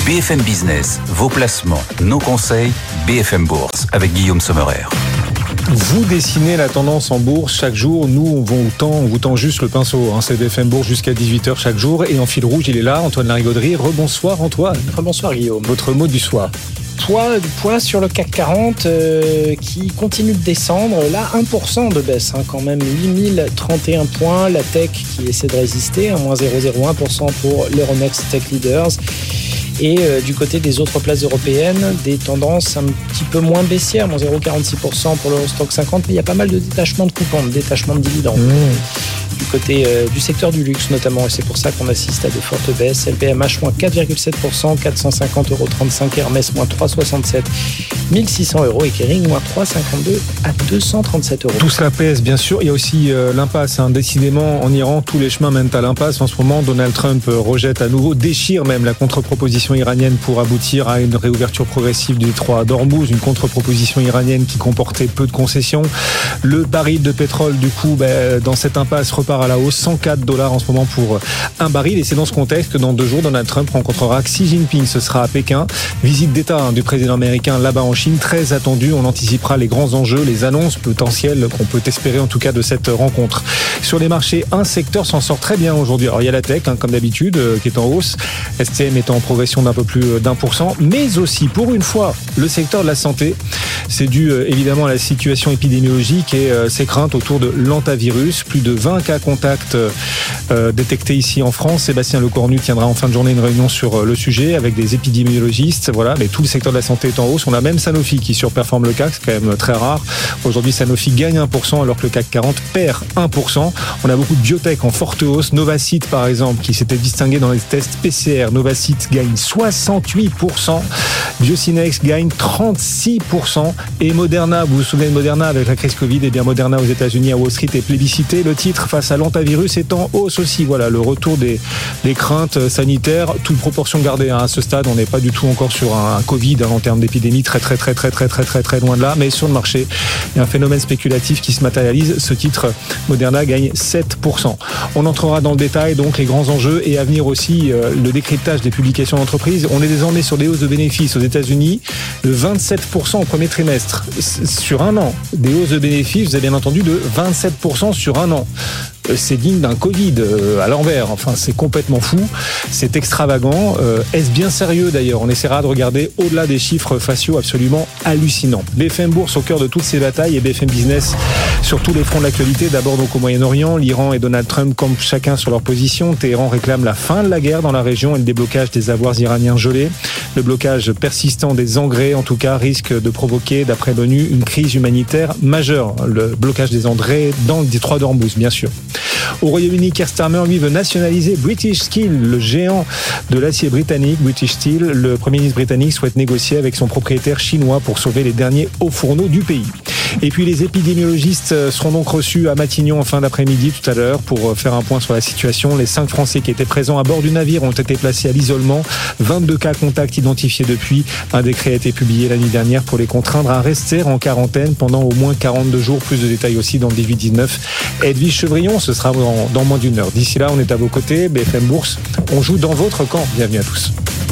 BFM Business, vos placements, nos conseils, BFM Bourse avec Guillaume Sommerer. Vous dessinez la tendance en bourse chaque jour. Nous, on vous tend juste le pinceau. C'est BFM Bourse jusqu'à 18h chaque jour. Et en fil rouge, il est là, Antoine Larigauderie. Rebonsoir Antoine. Rebonsoir Guillaume. Votre mot du soir. Poids sur le CAC 40 qui continue de descendre. Là, 1% de baisse, quand même. 8031 points. La tech qui essaie de résister, moins 0,01% pour l'Euronext Tech Leaders. Et du côté des autres places européennes, des tendances un petit peu moins baissières, moins 0,46% pour l'Eurostoxx 50, mais il y a pas mal de détachements de coupons, de détachements de dividendes. Du côté du secteur du luxe notamment, et c'est pour ça qu'on assiste à de fortes baisses. LVMH moins 4,7%, 450,35 €, Hermès moins 3,67, 1600 €, et Kering moins 3,52 à 237 €. Tout cela pèse bien sûr. Il y a aussi l'impasse. Décidément, en Iran, tous les chemins mènent à l'impasse. En ce moment, Donald Trump rejette à nouveau, déchire même la contre-proposition iranienne pour aboutir à une réouverture progressive du détroit d'Ormuz, une contre-proposition iranienne qui comportait peu de concessions. Le baril de pétrole, du coup, dans cette impasse, repart à la hausse, $104 en ce moment pour un baril. Et c'est dans ce contexte que dans 2 jours, Donald Trump rencontrera Xi Jinping. Ce sera à Pékin. Visite d'État du président américain là-bas en Chine, très attendue. On anticipera les grands enjeux, les annonces potentielles qu'on peut espérer en tout cas de cette rencontre. Sur les marchés, un secteur s'en sort très bien aujourd'hui. Alors il y a la tech, comme d'habitude, qui est en hausse. STM est en progression d'un peu plus d'1%, mais aussi, pour une fois, le secteur de la santé. C'est dû évidemment à la situation épidémiologique et ses craintes autour de l'hantavirus. Plus de 20 cas contacts détectés ici en France. Sébastien Lecornu tiendra en fin de journée une réunion sur le sujet avec des épidémiologistes. Voilà, mais tout le secteur de la santé est en hausse. On a même Sanofi qui surperforme le CAC, c'est quand même très rare. Aujourd'hui, Sanofi gagne 1% alors que le CAC 40 perd 1%. On a beaucoup de biotech en forte hausse. Novacite, par exemple, qui s'était distingué dans les tests PCR. Novacite gagne 68%. Biocinex gagne 36%. Et Moderna, vous vous souvenez de Moderna avec la crise Covid? Eh bien, Moderna aux États-Unis à Wall Street est plébiscité. Le titre face à l'hantavirus est en hausse aussi. Voilà, le retour des craintes sanitaires, toute proportion gardée. À ce stade, on n'est pas du tout encore sur un Covid en termes d'épidémie, très loin de là. Mais sur le marché, il y a un phénomène spéculatif qui se matérialise. Ce titre, Moderna, gagne 7%. On entrera dans le détail, donc, les grands enjeux et à venir aussi le décryptage des publications d'entreprise. On est désormais sur des hausses de bénéfices aux États-Unis de 27% au premier trimestre sur un an. Des hausses de bénéfices, vous avez bien entendu, de 27% sur un an. C'est digne d'un Covid à l'envers. Enfin, c'est complètement fou. C'est extravagant. Est-ce bien sérieux d'ailleurs? On essaiera de regarder au-delà des chiffres faciaux absolument hallucinants. BFM Bourse au cœur de toutes ces batailles et BFM Business sur tous les fronts de l'actualité. D'abord donc au Moyen-Orient, l'Iran et Donald Trump campent chacun sur leur position. Téhéran réclame la fin de la guerre dans la région et le déblocage des avoirs iraniens gelés. Le blocage persistant des engrais, en tout cas, risque de provoquer, d'après l'ONU, une crise humanitaire majeure. Le blocage des engrais dans le détroit d'Ormuz, bien sûr. Au Royaume-Uni, Keir Starmer, lui, veut nationaliser British Steel, le géant de l'acier britannique. British Steel, le Premier ministre britannique souhaite négocier avec son propriétaire chinois pour sauver les derniers hauts fourneaux du pays. Et puis les épidémiologistes seront donc reçus à Matignon en fin d'après-midi tout à l'heure pour faire un point sur la situation. Les 5 Français qui étaient présents à bord du navire ont été placés à l'isolement. 22 cas contacts identifiés depuis. Un décret a été publié la nuit dernière pour les contraindre à rester en quarantaine pendant au moins 42 jours. Plus de détails aussi dans le 18-19. Edwige Chevrillon, ce sera dans moins d'une heure. D'ici là, on est à vos côtés. BFM Bourse, on joue dans votre camp. Bienvenue à tous.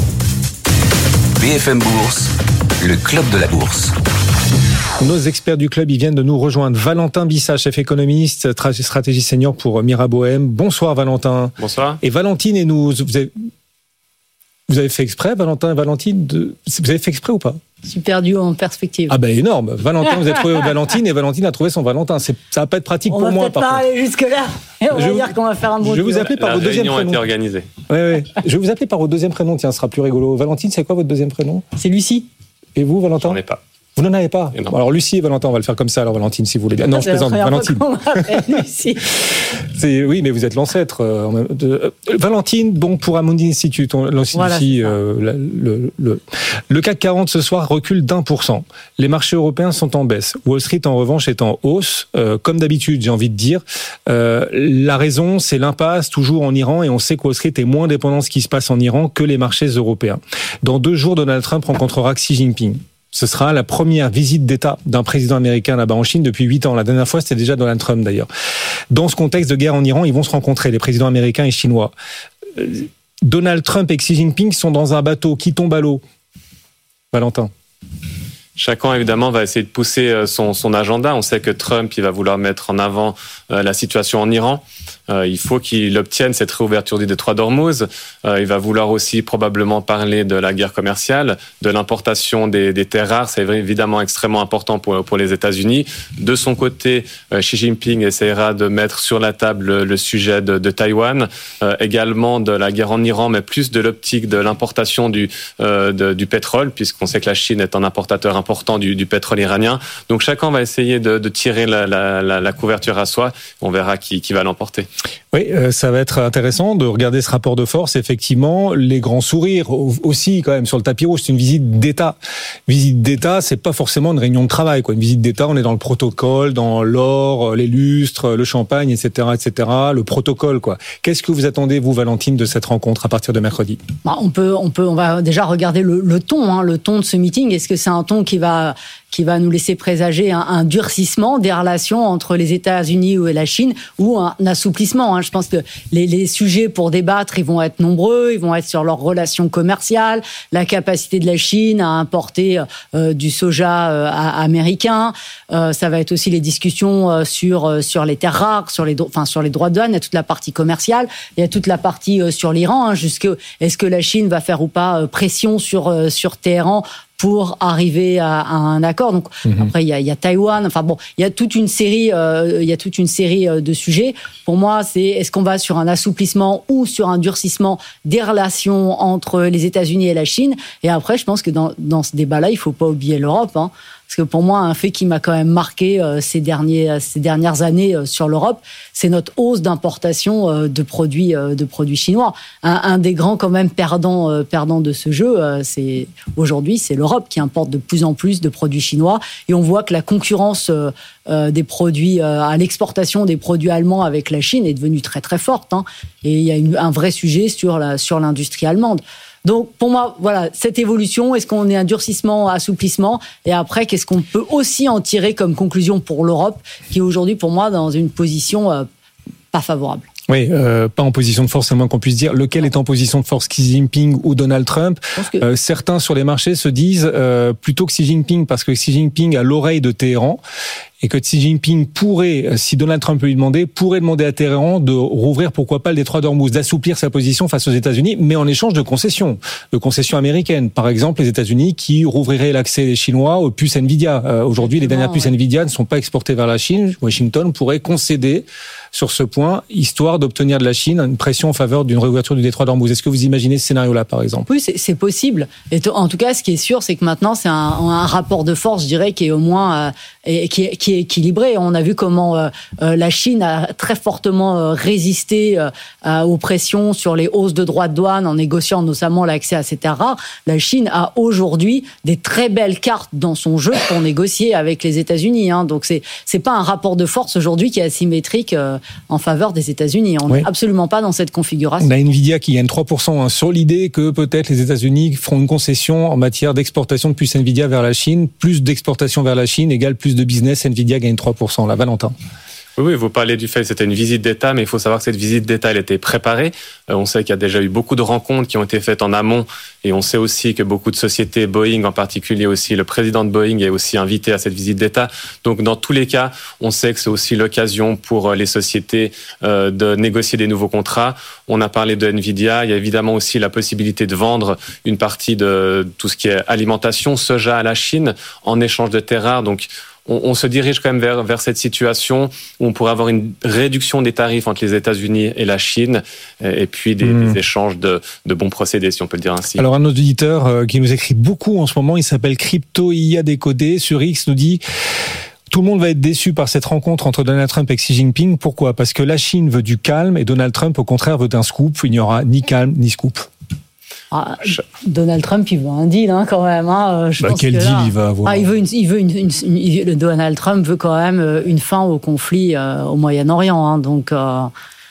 BFM Bourse, le club de la bourse. Nos experts du club, ils viennent de nous rejoindre. Valentin Bissa, chef économiste, stratégie senior pour Mirabohem. Bonsoir Valentin. Bonsoir. Et Valentine et nous, vous avez fait exprès, Valentin et Valentine, vous avez fait exprès ou pas? Je suis perdu en perspective. Ah ben énorme. Valentin, vous avez trouvé Valentine et Valentine a trouvé son Valentin. Ça va pas être pratique pour moi. On va peut-être pas aller jusque-là. On va dire qu'on va faire un bon tour. Je vais vous appeler par votre deuxième prénom. La réunion a été organisée. Ouais. Je vais vous appeler par votre deuxième prénom. Tiens, ce sera plus rigolo. Valentine, c'est quoi votre deuxième prénom? C'est Lucie. Et vous, Valentin? J'en ai pas. Vous n'en avez pas? Alors Lucie et Valentin, on va le faire comme ça. Alors Valentine, si vous voulez bien. Non, je plaisante. Valentine. Lucie. Oui, mais vous êtes l'ancêtre. Valentine, bon, pour Amundi Institute, voilà, le CAC 40 ce soir recule d'1%. Les marchés européens sont en baisse. Wall Street, en revanche, est en hausse. Comme d'habitude, j'ai envie de dire. La raison, c'est l'impasse toujours en Iran, et on sait que Wall Street est moins dépendant de ce qui se passe en Iran que les marchés européens. Dans 2 jours, Donald Trump rencontrera Xi Jinping. Ce sera la première visite d'État d'un président américain là-bas en Chine depuis 8 ans. La dernière fois, c'était déjà Donald Trump d'ailleurs. Dans ce contexte de guerre en Iran, ils vont se rencontrer, les présidents américains et chinois. Donald Trump et Xi Jinping sont dans un bateau qui tombe à l'eau. Valentin. Chacun, évidemment, va essayer de pousser son agenda. On sait que Trump, il va vouloir mettre en avant la situation en Iran. Il faut qu'il obtienne cette réouverture du détroit d'Ormuz. Il va vouloir aussi probablement parler de la guerre commerciale, de l'importation des terres rares. C'est évidemment extrêmement important pour les États-Unis. De son côté, Xi Jinping essaiera de mettre sur la table le sujet de Taïwan, également de la guerre en Iran, mais plus de l'optique de l'importation du pétrole, puisqu'on sait que la Chine est un importateur important du pétrole iranien. Donc chacun va essayer de tirer la couverture à soi. On verra qui va l'emporter. Oui, ça va être intéressant de regarder ce rapport de force. Effectivement, les grands sourires aussi quand même sur le tapis rouge. C'est une visite d'État. Visite d'État, c'est pas forcément une réunion de travail, quoi. Une visite d'État, on est dans le protocole, dans l'or, les lustres, le champagne, etc., etc. Le protocole, quoi. Qu'est-ce que vous attendez, vous, Valentine, de cette rencontre à partir de mercredi? On va déjà regarder le ton, le ton de ce meeting. Est-ce que c'est un ton qui va nous laisser présager un durcissement des relations entre les États-Unis et la Chine ou un assouplissement? Je pense que les sujets pour débattre, ils vont être nombreux, ils vont être sur leurs relations commerciales, la capacité de la Chine à importer du soja américain. Ça va être aussi les discussions sur les terres rares, sur les droits de douane. Il y a toute la partie commerciale, il y a toute la partie sur l'Iran. Est-ce que la Chine va faire ou pas pression sur Téhéran pour arriver à un accord. Donc après il y a Taïwan. Enfin bon, il y a toute une série de sujets. Pour moi, est-ce qu'on va sur un assouplissement ou sur un durcissement des relations entre les États-Unis et la Chine? Et après, je pense que dans ce débat-là, il faut pas oublier l'Europe. Parce que pour moi, un fait qui m'a quand même marqué ces dernières années sur l'Europe, c'est notre hausse d'importation de produits chinois. Un des grands quand même perdants de ce jeu, aujourd'hui, c'est l'Europe qui importe de plus en plus de produits chinois. Et on voit que la concurrence des produits à l'exportation des produits allemands avec la Chine est devenue très très forte. Et il y a un vrai sujet sur l'industrie allemande. Donc, pour moi, voilà, cette évolution, est-ce qu'on est un durcissement, assouplissement? Et après, qu'est-ce qu'on peut aussi en tirer comme conclusion pour l'Europe, qui est aujourd'hui, pour moi, dans une position pas favorable? Oui, pas en position de force, c'est le moins qu'on puisse dire. Lequel est en position de force, Xi Jinping ou Donald Trump? Certains sur les marchés se disent plutôt que Xi Jinping, parce que Xi Jinping a l'oreille de Téhéran, et que Xi Jinping pourrait, si Donald Trump lui demandait, demander à Téhéran de rouvrir, pourquoi pas, le détroit d'Ormuz, d'assouplir sa position face aux États-Unis, mais en échange de concessions américaines. Par exemple, les États-Unis qui rouvriraient l'accès des Chinois aux puces Nvidia. Aujourd'hui, les dernières puces Nvidia ne sont pas exportées vers la Chine. Washington pourrait concéder sur ce point, histoire d'obtenir de la Chine une pression en faveur d'une réouverture du détroit d'Ormuz. Est-ce que vous imaginez ce scénario-là, par exemple? Oui, c'est possible. Et en tout cas, ce qui est sûr, c'est que maintenant, c'est un rapport de force, je dirais, qui est au moins qui est équilibré. On a vu comment la Chine a très fortement résisté aux pressions sur les hausses de droits de douane en négociant notamment l'accès à ces terres rares. La Chine a aujourd'hui des très belles cartes dans son jeu pour négocier avec les États-Unis. Donc c'est pas un rapport de force aujourd'hui qui est asymétrique en faveur des États-Unis. On n'est absolument pas dans cette configuration. On a Nvidia qui gagne 3% sur l'idée que peut-être les États-Unis feront une concession en matière d'exportation de puces Nvidia vers la Chine. Plus d'exportation vers la Chine égale plus de business. Nvidia gagne 3%. Là, Valentin. Oui, vous parlez du fait que c'était une visite d'État, mais il faut savoir que cette visite d'État, elle était préparée. On sait qu'il y a déjà eu beaucoup de rencontres qui ont été faites en amont, et on sait aussi que beaucoup de sociétés, Boeing en particulier aussi, le président de Boeing est aussi invité à cette visite d'État. Donc dans tous les cas, on sait que c'est aussi l'occasion pour les sociétés de négocier des nouveaux contrats. On a parlé de Nvidia, il y a évidemment aussi la possibilité de vendre une partie de tout ce qui est alimentation, soja à la Chine, en échange de terres rares. Donc on se dirige quand même vers cette situation où on pourrait avoir une réduction des tarifs entre les États-Unis et la Chine, et puis des échanges de bons procédés, si on peut le dire ainsi. Alors un autre auditeur qui nous écrit beaucoup en ce moment, il s'appelle Crypto IA Décodé sur X, nous dit: tout le monde va être déçu par cette rencontre entre Donald Trump et Xi Jinping. Pourquoi? Parce que la Chine veut du calme et Donald Trump, au contraire, veut un scoop. Il n'y aura ni calme ni scoop. Donald Trump, il veut un deal quand même. Quel deal il va avoir? Donald Trump veut quand même une fin au conflit au Moyen-Orient. Donc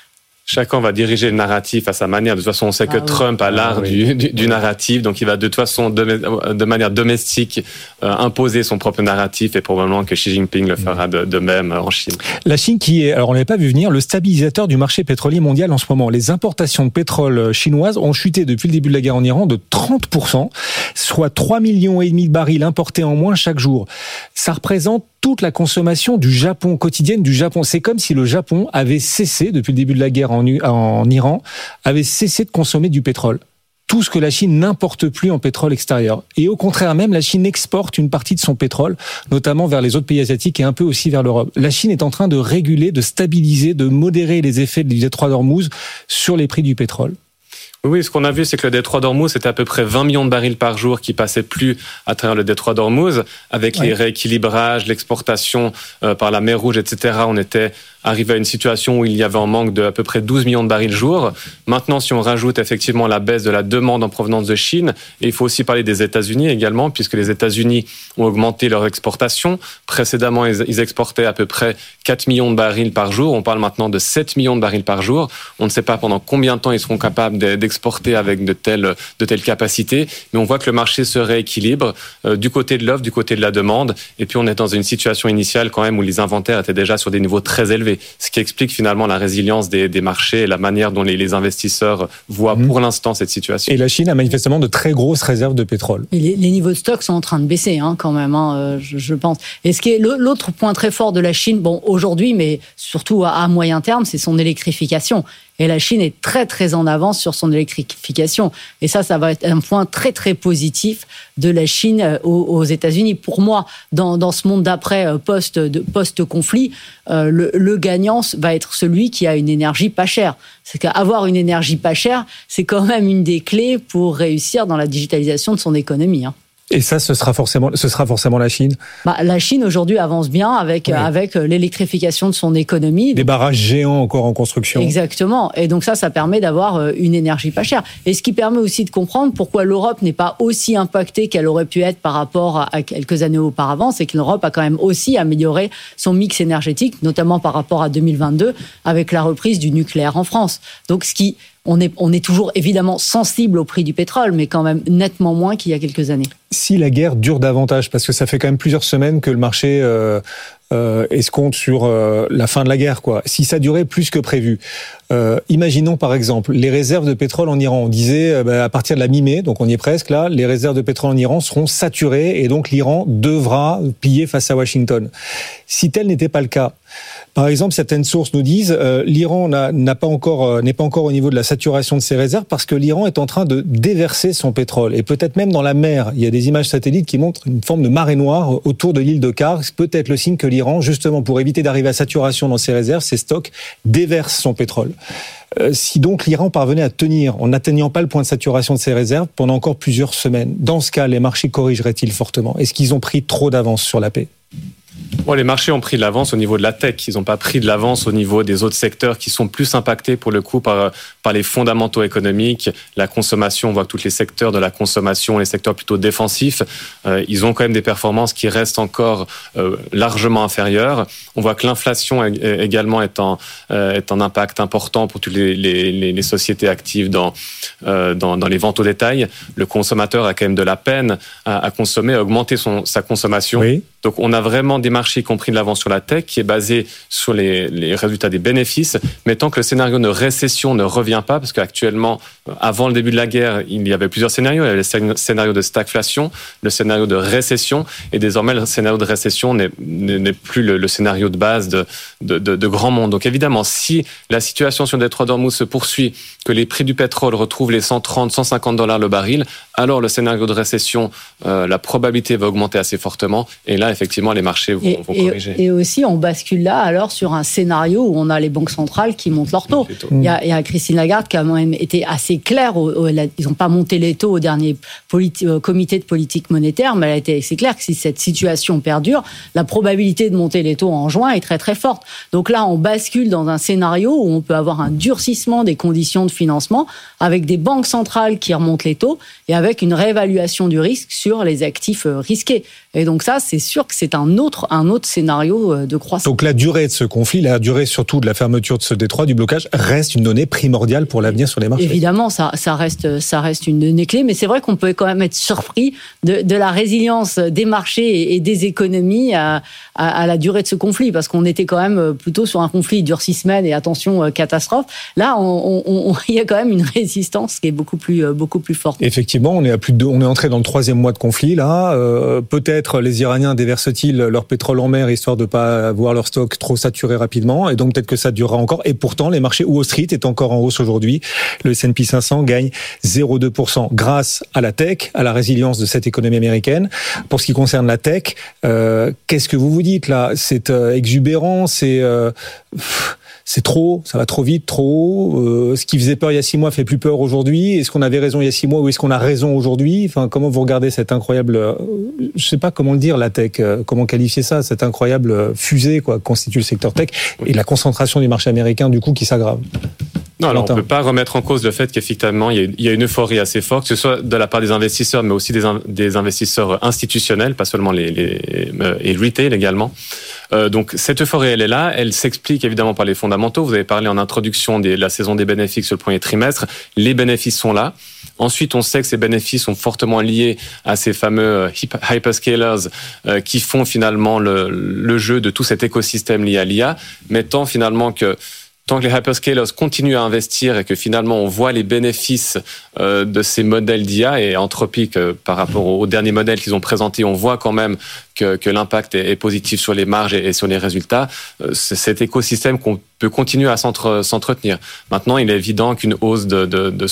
Chacun va diriger le narratif à sa manière. De toute façon, on sait que Trump a l'art du narratif, donc il va de toute façon, de manière domestique, imposer son propre narratif, et probablement que Xi Jinping le fera de même en Chine. La Chine qui est, alors on l'avait pas vu venir, le stabilisateur du marché pétrolier mondial en ce moment. Les importations de pétrole chinoises ont chuté depuis le début de la guerre en Iran de 30%, soit 3,5 millions de barils importés en moins chaque jour. Ça représente toute la consommation du Japon, quotidienne du Japon. C'est comme si le Japon avait cessé, depuis le début de la guerre en Iran, avait cessé de consommer du pétrole. Tout ce que la Chine n'importe plus en pétrole extérieur. Et au contraire même, la Chine exporte une partie de son pétrole, notamment vers les autres pays asiatiques et un peu aussi vers l'Europe. La Chine est en train de réguler, de stabiliser, de modérer les effets du détroit d'Ormuz sur les prix du pétrole. Oui, ce qu'on a vu, c'est que le détroit d'Ormuz, c'était à peu près 20 millions de barils par jour qui passaient plus à travers le détroit d'Ormuz. Avec les rééquilibrages, l'exportation par la mer Rouge, etc., on était arrivé à une situation où il y avait un manque de à peu près 12 millions de barils jour. Maintenant, si on rajoute effectivement la baisse de la demande en provenance de Chine, et il faut aussi parler des États-Unis également, puisque les États-Unis ont augmenté leur exportation. Précédemment, ils exportaient à peu près 4 millions de barils par jour. On parle maintenant de 7 millions de barils par jour. On ne sait pas pendant combien de temps ils seront capables d'exporter avec de telles capacités, mais on voit que le marché se rééquilibre du côté de l'offre, du côté de la demande, et puis on est dans une situation initiale quand même où les inventaires étaient déjà sur des niveaux très élevés, ce qui explique finalement la résilience des marchés et la manière dont les investisseurs voient pour l'instant cette situation. Et la Chine a manifestement de très grosses réserves de pétrole. Et les niveaux de stock sont en train de baisser quand même, je pense. Et ce qui est l'autre point très fort de la Chine, bon aujourd'hui, mais surtout à moyen terme, c'est son électrification. Et la Chine est très, très en avance sur son électrification. Et ça va être un point très, très positif de la Chine aux États-Unis. Pour moi, dans ce monde d'après, post-conflit, le gagnant va être celui qui a une énergie pas chère. C'est qu'avoir une énergie pas chère, c'est quand même une des clés pour réussir dans la digitalisation de son économie. Et ça, ce sera forcément la Chine. La Chine aujourd'hui avance bien avec l'électrification de son économie. Des barrages géants encore en construction. Exactement. Et donc ça permet d'avoir une énergie pas chère. Et ce qui permet aussi de comprendre pourquoi l'Europe n'est pas aussi impactée qu'elle aurait pu être par rapport à quelques années auparavant, c'est que l'Europe a quand même aussi amélioré son mix énergétique, notamment par rapport à 2022, avec la reprise du nucléaire en France. Donc on est toujours évidemment sensible au prix du pétrole, mais quand même nettement moins qu'il y a quelques années. Si la guerre dure davantage, parce que ça fait quand même plusieurs semaines que le marché escompte sur la fin de la guerre, quoi. Si ça durait plus que prévu, imaginons par exemple les réserves de pétrole en Iran. On disait à partir de la mi-mai, donc on y est presque là, les réserves de pétrole en Iran seront saturées et donc l'Iran devra plier face à Washington. Si tel n'était pas le cas, par exemple, certaines sources nous disent l'Iran n'est pas encore au niveau de la saturation de ses réserves parce que l'Iran est en train de déverser son pétrole et peut-être même dans la mer. Il y a des images satellites qui montrent une forme de marée noire autour de l'île de Kar. C'est peut-être le signe que l'Iran, justement, pour éviter d'arriver à saturation dans ses réserves, ses stocks, déverse son pétrole. Si donc l'Iran parvenait à tenir, en n'atteignant pas le point de saturation de ses réserves, pendant encore plusieurs semaines, dans ce cas, les marchés corrigeraient-ils fortement ? Est-ce qu'ils ont pris trop d'avance sur la paix ? Les marchés ont pris de l'avance au niveau de la tech. Ils n'ont pas pris de l'avance au niveau des autres secteurs qui sont plus impactés pour le coup par les fondamentaux économiques, la consommation. On voit que tous les secteurs de la consommation, les secteurs plutôt défensifs, ils ont quand même des performances qui restent encore largement inférieures. On voit que l'inflation également est un impact important pour toutes les sociétés actives dans les ventes au détail. Le consommateur a quand même de la peine à consommer, à augmenter sa consommation. Oui. Donc on a vraiment des marchés qui ont pris de l'avance sur la tech, qui est basé sur les résultats des bénéfices, mais tant que le scénario de récession ne revient pas, parce qu'actuellement, avant le début de la guerre, il y avait plusieurs scénarios. Il y avait le scénario de stagflation, le scénario de récession, et désormais le scénario de récession n'est plus le scénario de base de grand monde. Donc évidemment, si la situation sur le détroit d'Ormuz se poursuit, que les prix du pétrole retrouvent les 130, 150 $ le baril, alors le scénario de récession, la probabilité va augmenter assez fortement, et là, effectivement, les marchés vont corriger. Et aussi, on bascule là, alors, sur un scénario où on a les banques centrales qui montent leurs taux. Il y a Christine Lagarde qui a même été assez claire. Ils n'ont pas monté les taux au dernier comité de politique monétaire, mais elle a été assez claire que si cette situation perdure, la probabilité de monter les taux en juin est très, très forte. Donc là, on bascule dans un scénario où on peut avoir un durcissement des conditions de financement avec des banques centrales qui remontent les taux et avec une réévaluation du risque sur les actifs risqués. Et donc ça, c'est sûr sûr que c'est un autre scénario de croissance. Donc la durée de ce conflit, la durée surtout de la fermeture de ce détroit, du blocage, reste une donnée primordiale pour l'avenir sur les marchés. Évidemment, ça reste une donnée clé, mais c'est vrai qu'on peut quand même être surpris de la résilience des marchés et des économies à la durée de ce conflit, parce qu'on était quand même plutôt sur un conflit qui dure 6 semaines et attention, catastrophe. Là, il y a quand même une résistance qui est beaucoup plus forte. Effectivement, on est entré dans le 3e mois de conflit là. Peut-être les Iraniens déversent-ils leur pétrole en mer histoire de pas avoir leur stock trop saturé rapidement, et donc peut-être que ça durera encore. Et pourtant, les marchés Wall Street est encore en hausse aujourd'hui. Le S&P 500 gagne 0,2% grâce à la tech, à la résilience de cette économie américaine. Pour ce qui concerne la tech, qu'est-ce que vous dites là? C'est exubérant, c'est trop, ça va trop vite, trop haut. Ce qui faisait peur il y a 6 mois fait plus peur aujourd'hui. Est-ce qu'on avait raison il y a 6 mois ou est-ce qu'on a raison aujourd'hui? Enfin, comment vous regardez cette incroyable, je sais pas comment le dire, la tech, comment qualifier ça, cette incroyable fusée quoi constitue le secteur tech et la concentration du marché américain du coup qui s'aggrave? Non, alors on ne peut pas remettre en cause le fait qu'effectivement, il y a une euphorie assez forte, que ce soit de la part des investisseurs, mais aussi des investisseurs institutionnels, pas seulement et retail également. Donc cette euphorie, elle est là, elle s'explique évidemment par les fondamentaux. Vous avez parlé en introduction de la saison des bénéfices sur le premier trimestre. Les bénéfices sont là. Ensuite, on sait que ces bénéfices sont fortement liés à ces fameux hyperscalers qui font finalement le jeu de tout cet écosystème lié à l'IA, mais tant que les hyperscalers continuent à investir et que finalement on voit les bénéfices de ces modèles d'IA, et Anthropic par rapport aux derniers modèles qu'ils ont présentés, on voit quand même que l'impact est positif sur les marges et sur les résultats. C'est cet écosystème qu'on peut continuer à s'entretenir. Maintenant, il est évident qu'une hausse de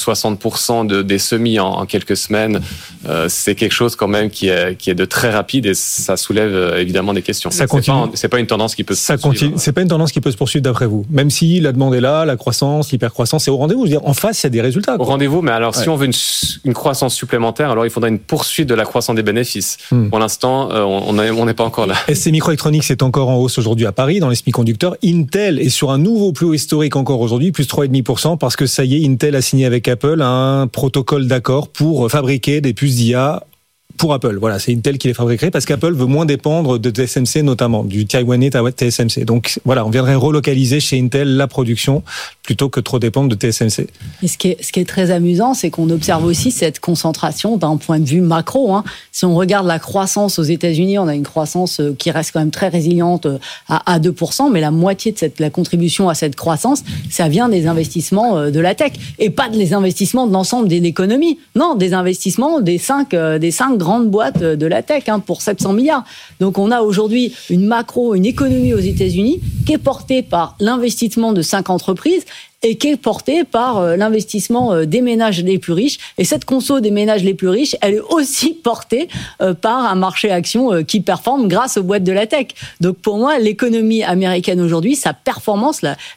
60% des semis en quelques semaines, c'est quelque chose quand même qui est de très rapide, et ça soulève évidemment des questions. C'est pas une tendance qui peut se poursuivre. C'est pas une tendance qui peut se poursuivre d'après vous, même si la demande est là, la croissance, l'hypercroissance, c'est au rendez-vous. Je veux dire, en face, il y a des résultats. Au rendez-vous, mais alors si on veut une croissance supplémentaire, alors il faudra une poursuite de la croissance des bénéfices. Pour l'instant, on n'est pas encore là. ST Microelectronics est encore en hausse aujourd'hui à Paris, dans les semi-conducteurs. Intel est sur un nouveau plus haut historique encore aujourd'hui, plus 3,5%, parce que ça y est, Intel a signé avec Apple un protocole d'accord pour fabriquer des puces d'IA pour Apple. Voilà, c'est Intel qui les fabriquerait parce qu'Apple veut moins dépendre de TSMC, notamment du taïwanais TSMC. Donc voilà, on viendrait relocaliser chez Intel la production plutôt que trop dépendre de TSMC. Et ce qui est très amusant, c'est qu'on observe aussi cette concentration d'un point de vue macro. Si on regarde la croissance aux États-Unis, on a une croissance qui reste quand même très résiliente à 2%, mais la moitié de la contribution à cette croissance, ça vient des investissements de la tech et pas des investissements de l'ensemble de l'économie. Non, des investissements des 5 grandes boîtes de la tech pour 700 milliards. Donc on a aujourd'hui une économie aux États-Unis qui est portée par l'investissement de 5 entreprises et qui est portée par l'investissement des ménages les plus riches. Et cette conso des ménages les plus riches, elle est aussi portée par un marché action qui performe grâce aux boîtes de la tech. Donc pour moi, l'économie américaine aujourd'hui, sa performance,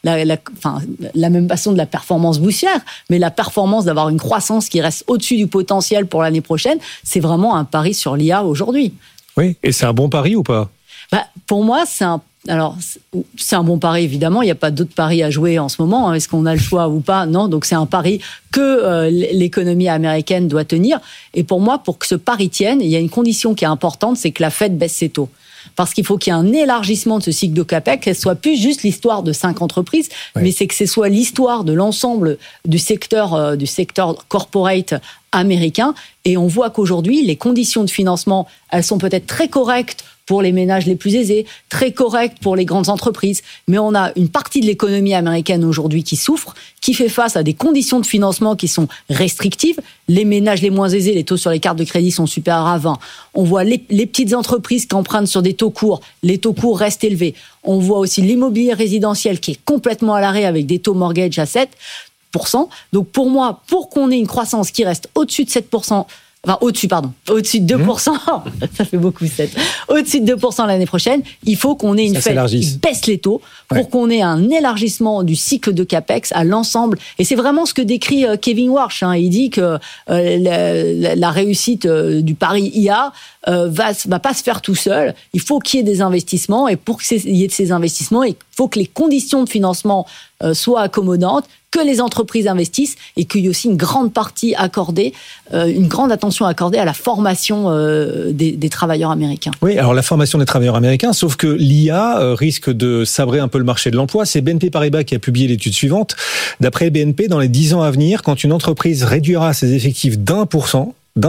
la même façon de la performance boursière, mais la performance d'avoir une croissance qui reste au-dessus du potentiel pour l'année prochaine, c'est vraiment un pari sur l'IA aujourd'hui. Oui, et c'est un bon pari ou pas ? Pour moi, c'est un bon pari, évidemment. Il n'y a pas d'autres paris à jouer en ce moment. Est-ce qu'on a le choix ou pas ? Non. Donc, c'est un pari que l'économie américaine doit tenir. Et pour moi, pour que ce pari tienne, il y a une condition qui est importante, c'est que la Fed baisse ses taux. Parce qu'il faut qu'il y ait un élargissement de ce cycle de CAPEX, que ce soit plus juste l'histoire de 5 entreprises, mais c'est que ce soit l'histoire de l'ensemble du secteur corporate américain. Et on voit qu'aujourd'hui, les conditions de financement, elles sont peut-être très correctes pour les ménages les plus aisés, très correctes pour les grandes entreprises. Mais on a une partie de l'économie américaine aujourd'hui qui souffre, qui fait face à des conditions de financement qui sont restrictives. Les ménages les moins aisés, les taux sur les cartes de crédit sont supérieurs à 20. On voit les petites entreprises qui empruntent sur des taux courts. Les taux courts restent élevés. On voit aussi l'immobilier résidentiel qui est complètement à l'arrêt avec des taux mortgage à 7%. Donc pour moi, pour qu'on ait une croissance qui reste au-dessus de 7%, au-dessus de 2%, ça fait beaucoup 7. Au-dessus de 2% l'année prochaine, il faut qu'on ait une Fed qui baisse les taux pour qu'on ait un élargissement du cycle de CAPEX à l'ensemble. Et c'est vraiment ce que décrit Kevin Warsh. Il dit que la réussite du pari IA, va pas se faire tout seul. Il faut qu'il y ait des investissements, et pour qu'il y ait de ces investissements, il faut que les conditions de financement soient accommodantes, que les entreprises investissent et qu'il y ait aussi une grande partie accordée, une grande attention accordée à la formation des travailleurs américains. Oui, alors la formation des travailleurs américains, sauf que l'IA risque de sabrer un peu le marché de l'emploi. C'est BNP Paribas qui a publié l'étude suivante. D'après BNP, dans les 10 ans à venir, quand une entreprise réduira ses effectifs d'1%,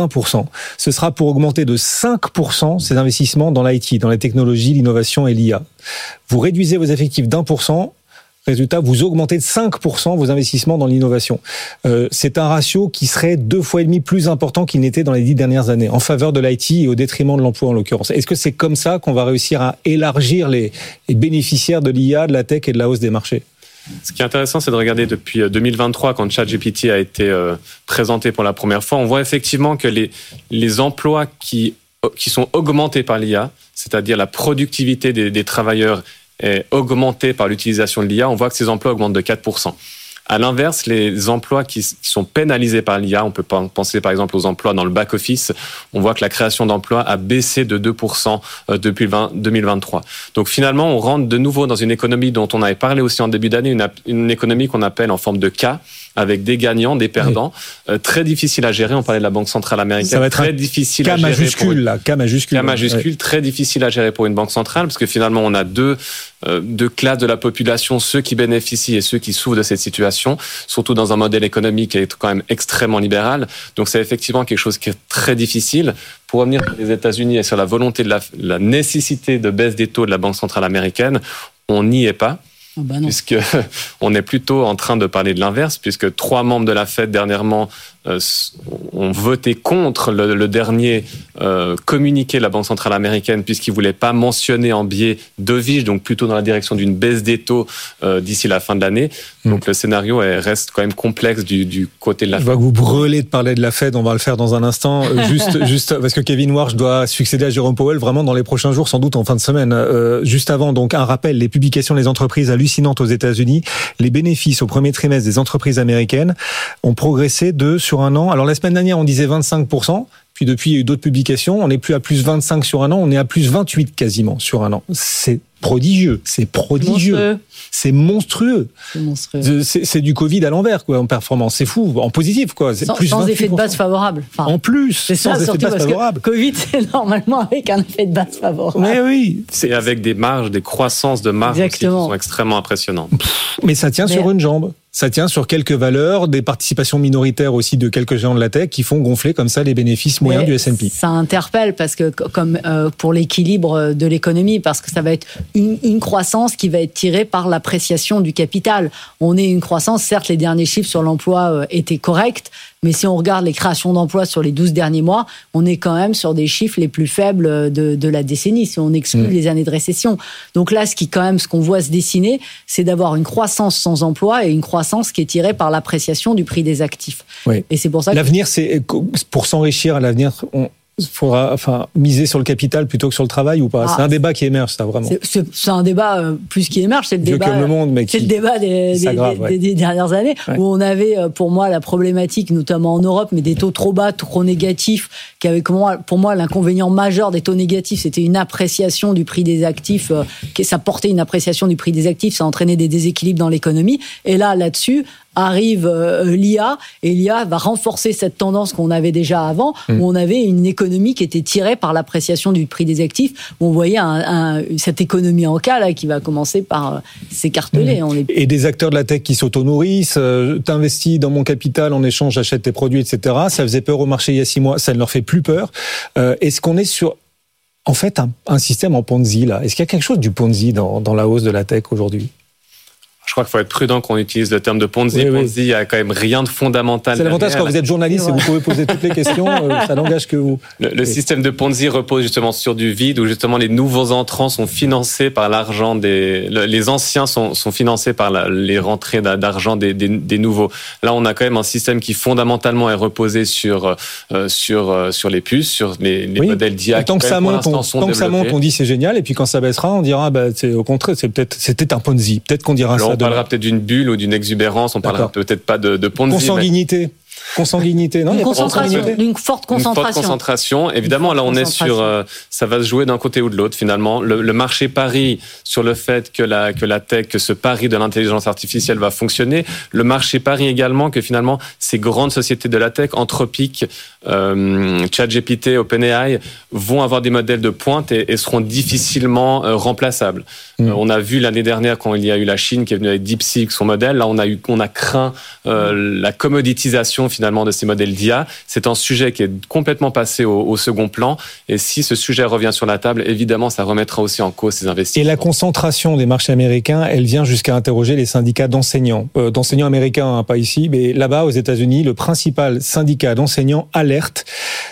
ce sera pour augmenter de 5% ses investissements dans l'IT, dans les technologies, l'innovation et l'IA. Vous réduisez vos effectifs d'1%, résultat, vous augmentez de 5% vos investissements dans l'innovation. C'est un ratio qui serait 2,5 fois plus important qu'il n'était dans les 10 dernières années, en faveur de l'IT et au détriment de l'emploi en l'occurrence. Est-ce que c'est comme ça qu'on va réussir à élargir les bénéficiaires de l'IA, de la tech et de la hausse des marchés ? Ce qui est intéressant, c'est de regarder depuis 2023, quand ChatGPT a été présenté pour la première fois, on voit effectivement que les emplois qui sont augmentés par l'IA, c'est-à-dire la productivité des travailleurs est augmentée par l'utilisation de l'IA, on voit que ces emplois augmentent de 4%. À l'inverse, les emplois qui sont pénalisés par l'IA, on peut penser par exemple aux emplois dans le back-office, on voit que la création d'emplois a baissé de 2% depuis 2023. Donc finalement, on rentre de nouveau dans une économie dont on avait parlé aussi en début d'année, une économie qu'on appelle en forme de K, avec des gagnants, des perdants, très difficile à gérer. On parlait de la Banque centrale américaine. Ça va être très difficile à gérer. K majuscule, très difficile à gérer pour une banque centrale, parce que finalement, on a deux classes de la population, ceux qui bénéficient et ceux qui souffrent de cette situation, surtout dans un modèle économique qui est quand même extrêmement libéral. Donc c'est effectivement quelque chose qui est très difficile. Pour revenir sur les États-Unis et sur la volonté de la nécessité de baisse des taux de la Banque centrale américaine, on n'y est pas. Puisque on est plutôt en train de parler de l'inverse, puisque 3 membres de la Fed dernièrement ont voté contre le dernier communiqué de la Banque centrale américaine, puisqu'ils voulaient pas mentionner en biais dovish, donc plutôt dans la direction d'une baisse des taux d'ici la fin de l'année. Donc le scénario reste quand même complexe du côté de la Fed. Je vois que vous brûlez de parler de la Fed, on va le faire dans un instant, juste parce que Kevin Warsh doit succéder à Jérôme Powell vraiment dans les prochains jours, sans doute en fin de semaine. Juste avant, donc un rappel, les publications des entreprises hallucinantes aux États-Unis, les bénéfices au premier trimestre des entreprises américaines ont progressé sur un an. Alors la semaine dernière, on disait 25%. Puis depuis, il y a eu d'autres publications. On n'est plus à plus 25 sur un an, on est à plus 28 quasiment sur un an. C'est prodigieux, c'est monstrueux. C'est du Covid à l'envers, quoi, en performance. C'est fou, en positif, quoi. C'est sans effet de base favorable. Enfin, en plus, sans effet de base favorable. Covid, c'est normalement avec un effet de base favorable. Mais oui. C'est avec des marges, des croissances de marges aussi qui sont extrêmement impressionnantes. Mais ça tient sur une jambe. Ça tient sur quelques valeurs, des participations minoritaires aussi de quelques géants de la tech qui font gonfler comme ça les bénéfices moyens du S&P. Ça interpelle parce que comme pour l'équilibre de l'économie, parce que ça va être une croissance qui va être tirée par l'appréciation du capital. On est une croissance, certes les derniers chiffres sur l'emploi étaient corrects, mais si on regarde les créations d'emplois sur les 12 derniers mois, on est quand même sur des chiffres les plus faibles de la décennie, si on exclut les années de récession. Donc là, ce qu'on voit se dessiner, c'est d'avoir une croissance sans emploi et une croissance qui est tirée par l'appréciation du prix des actifs. Oui. Et c'est pour ça que l'avenir, c'est pour s'enrichir à l'avenir. Il faudra miser sur le capital plutôt que sur le travail ou pas. C'est un débat qui émerge, ça, vraiment. C'est un débat plus qui émerge. C'est le débat, comme le monde, mais c'est le débat des dernières années, où on avait, pour moi, la problématique, notamment en Europe, mais des taux trop bas, trop négatifs, qui avait, pour moi, l'inconvénient majeur des taux négatifs, c'était une appréciation du prix des actifs, ça portait une appréciation du prix des actifs, ça entraînait des déséquilibres dans l'économie. Et là-dessus, arrive l'IA, et l'IA va renforcer cette tendance qu'on avait déjà avant, où on avait une économie qui était tirée par l'appréciation du prix des actifs, où on voyait cette économie en K là, qui va commencer par s'écarteler. Et des acteurs de la tech qui s'auto-nourrissent, t'investis dans mon capital, en échange j'achète tes produits, etc. Ça faisait peur au marché il y a 6 mois, ça ne leur fait plus peur. Est-ce qu'on est sur, en fait, un système en Ponzi là? Est-ce qu'il y a quelque chose du Ponzi dans la hausse de la tech aujourd'hui? Je crois qu'il faut être prudent quand on utilise le terme de Ponzi. Oui. Ponzi, il n'y a quand même rien de fondamental. C'est l'avantage quand vous êtes journaliste et vous pouvez poser toutes les questions, ça n'engage que vous. Le système de Ponzi repose justement sur du vide, où justement les nouveaux entrants sont financés par l'argent les anciens sont financés par les rentrées d'argent des nouveaux. Là, on a quand même un système qui fondamentalement est reposé sur les puces, sur les modèles d'IA. Tant que ça monte, on dit c'est génial, et puis quand ça baissera, on dira c'est au contraire, c'était un Ponzi. Peut-être qu'on dira ça. On parlera peut-être d'une bulle ou d'une exubérance, on parlera peut-être pas de Ponzi. Consanguinité. Consanguinité, non? D'une forte concentration. Une forte concentration. Évidemment, là, on est sur, ça va se jouer d'un côté ou de l'autre, finalement. Le marché parie sur le fait que la tech, que ce pari de l'intelligence artificielle va fonctionner. Le marché parie également que finalement, ces grandes sociétés de la tech, Anthropic, ChatGPT, OpenAI, vont avoir des modèles de pointe et seront difficilement remplaçables. On a vu l'année dernière, quand il y a eu la Chine qui est venue avec DeepSeek, son modèle, là, on a craint la commoditisation finalement de ces modèles d'IA. C'est un sujet qui est complètement passé au second plan. Et si ce sujet revient sur la table, évidemment, ça remettra aussi en cause ces investissements. Et la concentration des marchés américains, elle vient jusqu'à interroger les syndicats d'enseignants. D'enseignants américains, hein, pas ici, mais là-bas, aux États-Unis, le principal syndicat d'enseignants alerte. Pourquoi ?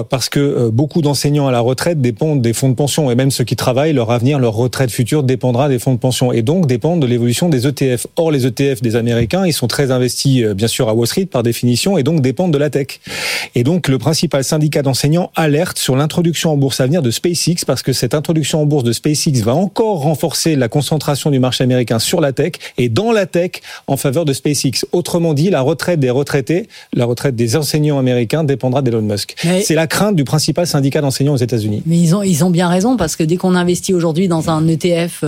Parce que beaucoup d'enseignants à la retraite dépendent des fonds de pension. Et même ceux qui travaillent, leur avenir, leur retraite future dépendra des fonds de pension. Et donc, dépendent de l'évolution des ETF. Or, les ETF des Américains, ils sont très investis, bien sûr, à Wall Street, par définition, et donc dépendent de la tech. Et donc, le principal syndicat d'enseignants alerte sur l'introduction en bourse à venir de SpaceX, parce que cette introduction en bourse de SpaceX va encore renforcer la concentration du marché américain sur la tech, et dans la tech, en faveur de SpaceX. Autrement dit, la retraite des retraités, la retraite des enseignants américains dépendra d'Elon Musk. C'est la crainte du principal syndicat d'enseignants aux États-Unis. Mais ils ont bien raison, parce que dès qu'on investit aujourd'hui dans un ETF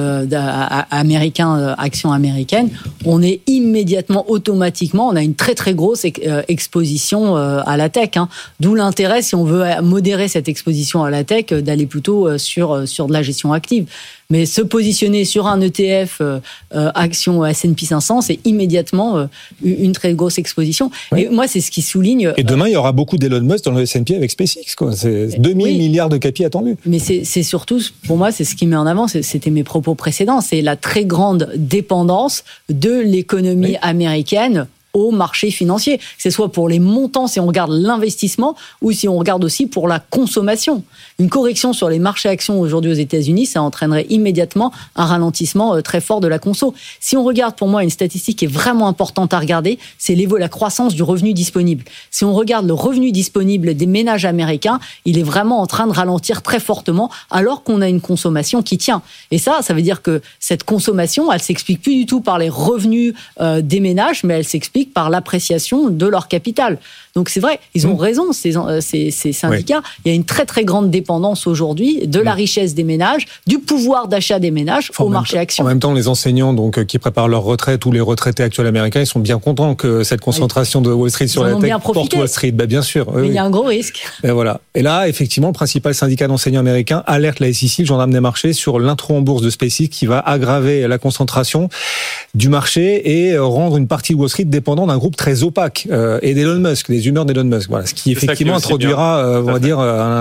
américain, action américaine, on est immédiatement, automatiquement, on a une très très grosse exposition à la tech. Hein. D'où l'intérêt, si on veut modérer cette exposition à la tech, d'aller plutôt sur de la gestion active. Mais se positionner sur un ETF action S&P 500, c'est immédiatement une très grosse exposition. Oui. Et moi, c'est ce qui souligne... Et demain, il y aura beaucoup d'Elon Musk dans le S&P avec SpaceX, quoi. C'est 2000 milliards de capi attendus. Mais c'est surtout, pour moi, c'est ce qui met en avant, c'était mes propos précédents, c'est la très grande dépendance de l'économie américaine au marché financier, que ce soit pour les montants si on regarde l'investissement ou si on regarde aussi pour la consommation. Une correction sur les marchés actions aujourd'hui aux États-Unis, ça entraînerait immédiatement un ralentissement très fort de la conso. Si on regarde, pour moi, une statistique qui est vraiment importante à regarder, c'est la croissance du revenu disponible. Si on regarde le revenu disponible des ménages américains, il est vraiment en train de ralentir très fortement alors qu'on a une consommation qui tient. Et ça veut dire que cette consommation, elle s'explique plus du tout par les revenus des ménages, mais elle s'explique par l'appréciation de leur capital. Donc c'est vrai, ils ont raison, ces syndicats. Oui. Il y a une très très grande dépendance aujourd'hui de la richesse des ménages, du pouvoir d'achat des ménages au marché action. En même temps, les enseignants qui préparent leur retraite ou les retraités actuels américains, ils sont bien contents que cette concentration de Wall Street sur la tech porte Wall Street. Bien sûr. Mais il y a un gros risque. Et voilà. Et là, effectivement, le principal syndicat d'enseignants américains alerte la SEC, le gendarme des marchés, sur l'intro en bourse de SpaceX qui va aggraver la concentration du marché et rendre une partie de Wall Street dépendant d'un groupe très opaque et d'Elon Musk, des humeurs d'Elon Musk. Voilà, ce qui effectivement introduira, on va dire,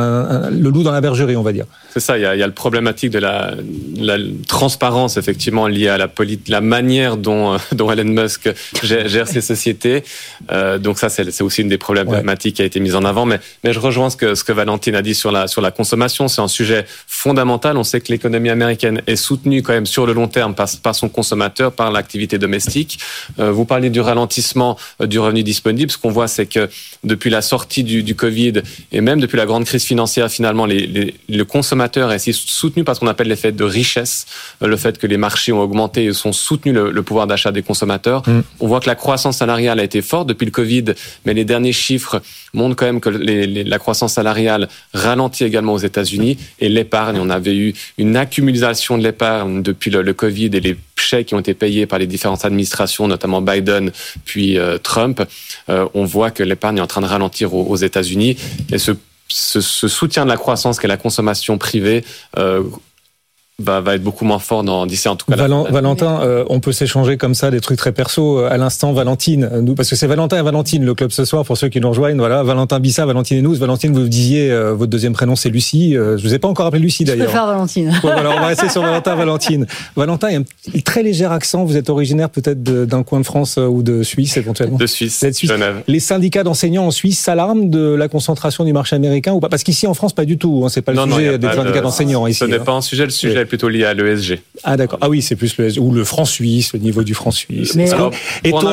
le loup dans la bergerie, on va dire. C'est ça. Il y a le problématique de la transparence effectivement liée à la manière dont Elon Musk gère ses sociétés. Donc ça, c'est aussi une des problématiques qui a été mise en avant. Mais je rejoins ce que Valentine a dit sur la consommation. C'est un sujet fondamental. On sait que l'économie américaine est soutenue quand même sur le long terme par son consommateur, par l'activité domestique. Vous parlez du ralentissement du revenu disponible. Ce qu'on voit, c'est que depuis la sortie du Covid et même depuis la grande crise financière, finalement, le consommateur est soutenu par ce qu'on appelle l'effet de richesse, le fait que les marchés ont augmenté et ont soutenu le pouvoir d'achat des consommateurs. On voit que la croissance salariale a été forte depuis le Covid, mais les derniers chiffres montrent quand même que la croissance salariale ralentit également aux États-Unis et l'épargne, on avait eu une accumulation de l'épargne depuis le Covid et les chèques qui ont été payés par les différentes administrations, notamment Biden puis Trump. On voit que l'épargne est en train de ralentir aux États-Unis et ce soutien de la croissance qu'est la consommation privée va être beaucoup moins fort d'ici en tout cas. Valentin, on peut s'échanger comme ça des trucs très perso. À l'instant, Valentine, parce que c'est Valentin et Valentine le club ce soir pour ceux qui nous rejoignent. Voilà, Valentin Bissa, Valentine et nous. Valentine, vous disiez votre deuxième prénom c'est Lucie. Je vous ai pas encore appelé Lucie d'ailleurs. Je préfère Valentine. Bon, alors on va rester sur Valentin, Valentine. Valentin, il y a un très léger accent. Vous êtes originaire peut-être d'un coin de France ou de Suisse éventuellement. De Suisse. Genève. Les syndicats d'enseignants en Suisse s'alarment de la concentration du marché américain ou pas? Parce qu'ici en France pas du tout. Hein, c'est pas le sujet des syndicats d'enseignants ici. Ce n'est pas un sujet. Le sujet plutôt lié à l'ESG. Ah d'accord. Ah oui, c'est plus ou le franc suisse, le niveau du franc suisse. Mais alors, pour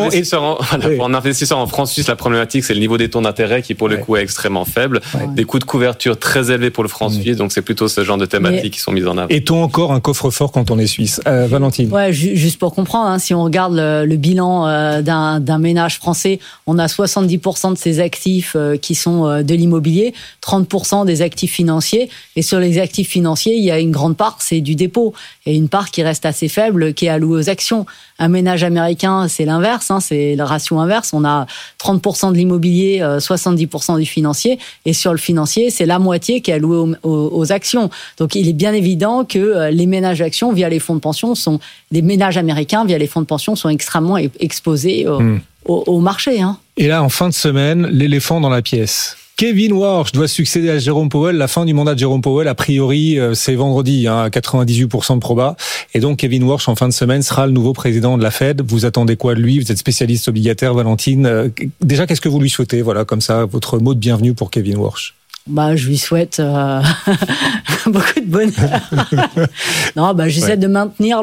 un investisseur en franc suisse, la problématique, c'est le niveau des taux d'intérêt qui, pour le coup, est extrêmement faible. Des coûts de couverture très élevés pour le franc suisse, donc c'est plutôt ce genre de thématiques qui sont mises en avant. Est-on encore un coffre-fort quand on est suisse, Valentine? Ouais, juste pour comprendre, si on regarde le bilan d'un ménage français, on a 70% de ses actifs qui sont de l'immobilier, 30% des actifs financiers, et sur les actifs financiers, il y a une grande part, c'est du dépôt, et une part qui reste assez faible, qui est allouée aux actions. Un ménage américain, c'est l'inverse, c'est le ratio inverse. On a 30% de l'immobilier, 70% du financier, et sur le financier, c'est la moitié qui est allouée aux actions. Donc, il est bien évident que les ménages d'actions via les fonds de pension les ménages américains via les fonds de pension sont extrêmement exposés au marché. Et là, en fin de semaine, l'éléphant dans la pièce. Kevin Warsh doit succéder à Jérôme Powell. La fin du mandat de Jérôme Powell, a priori, c'est vendredi, à 98% de proba. Et donc, Kevin Warsh, en fin de semaine, sera le nouveau président de la Fed. Vous attendez quoi de lui? Vous êtes spécialiste obligataire, Valentine. Déjà, qu'est-ce que vous lui souhaitez? Voilà, comme ça, votre mot de bienvenue pour Kevin Warsh. Je lui souhaite beaucoup de bonheur. Non, j'essaie de maintenir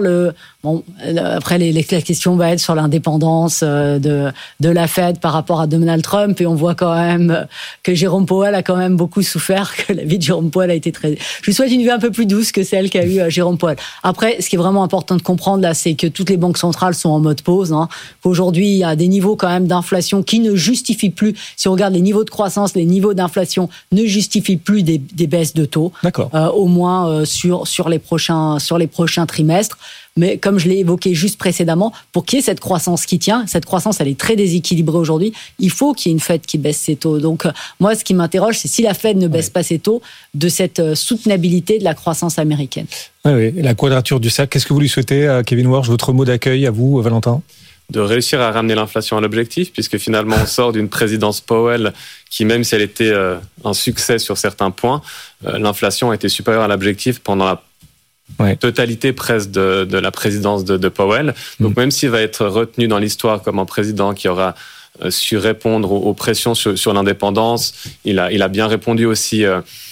après, la question va être sur l'indépendance de la Fed par rapport à Donald Trump, et on voit quand même que Jérôme Powell a quand même beaucoup souffert, que la vie de Jérôme Powell a été très... Je lui souhaite une vie un peu plus douce que celle qu'a eu Jérôme Powell. Après, ce qui est vraiment important de comprendre là, c'est que toutes les banques centrales sont en mode pause. Qu'aujourd'hui, il y a des niveaux quand même d'inflation qui ne justifient plus, si on regarde les niveaux de croissance, les niveaux d'inflation ne justifient plus des baisses de taux. D'accord. Au moins sur les prochains trimestres. Mais comme je l'ai évoqué juste précédemment, pour qu'il y ait cette croissance qui tient, cette croissance, elle est très déséquilibrée aujourd'hui, il faut qu'il y ait une Fed qui baisse ses taux. Donc, moi, ce qui m'interroge, c'est si la Fed ne baisse pas ses taux, de cette soutenabilité de la croissance américaine. Oui, la quadrature du cercle. Qu'est-ce que vous lui souhaitez à Kevin Warsh? Votre mot d'accueil à vous, Valentin? De réussir à ramener l'inflation à l'objectif, puisque finalement, on sort d'une présidence Powell qui, même si elle était un succès sur certains points, l'inflation a été supérieure à l'objectif pendant la totalité presque de la présidence de Powell. Donc même s'il va être retenu dans l'histoire comme un président qui aura su répondre aux pressions sur l'indépendance, il a bien répondu aussi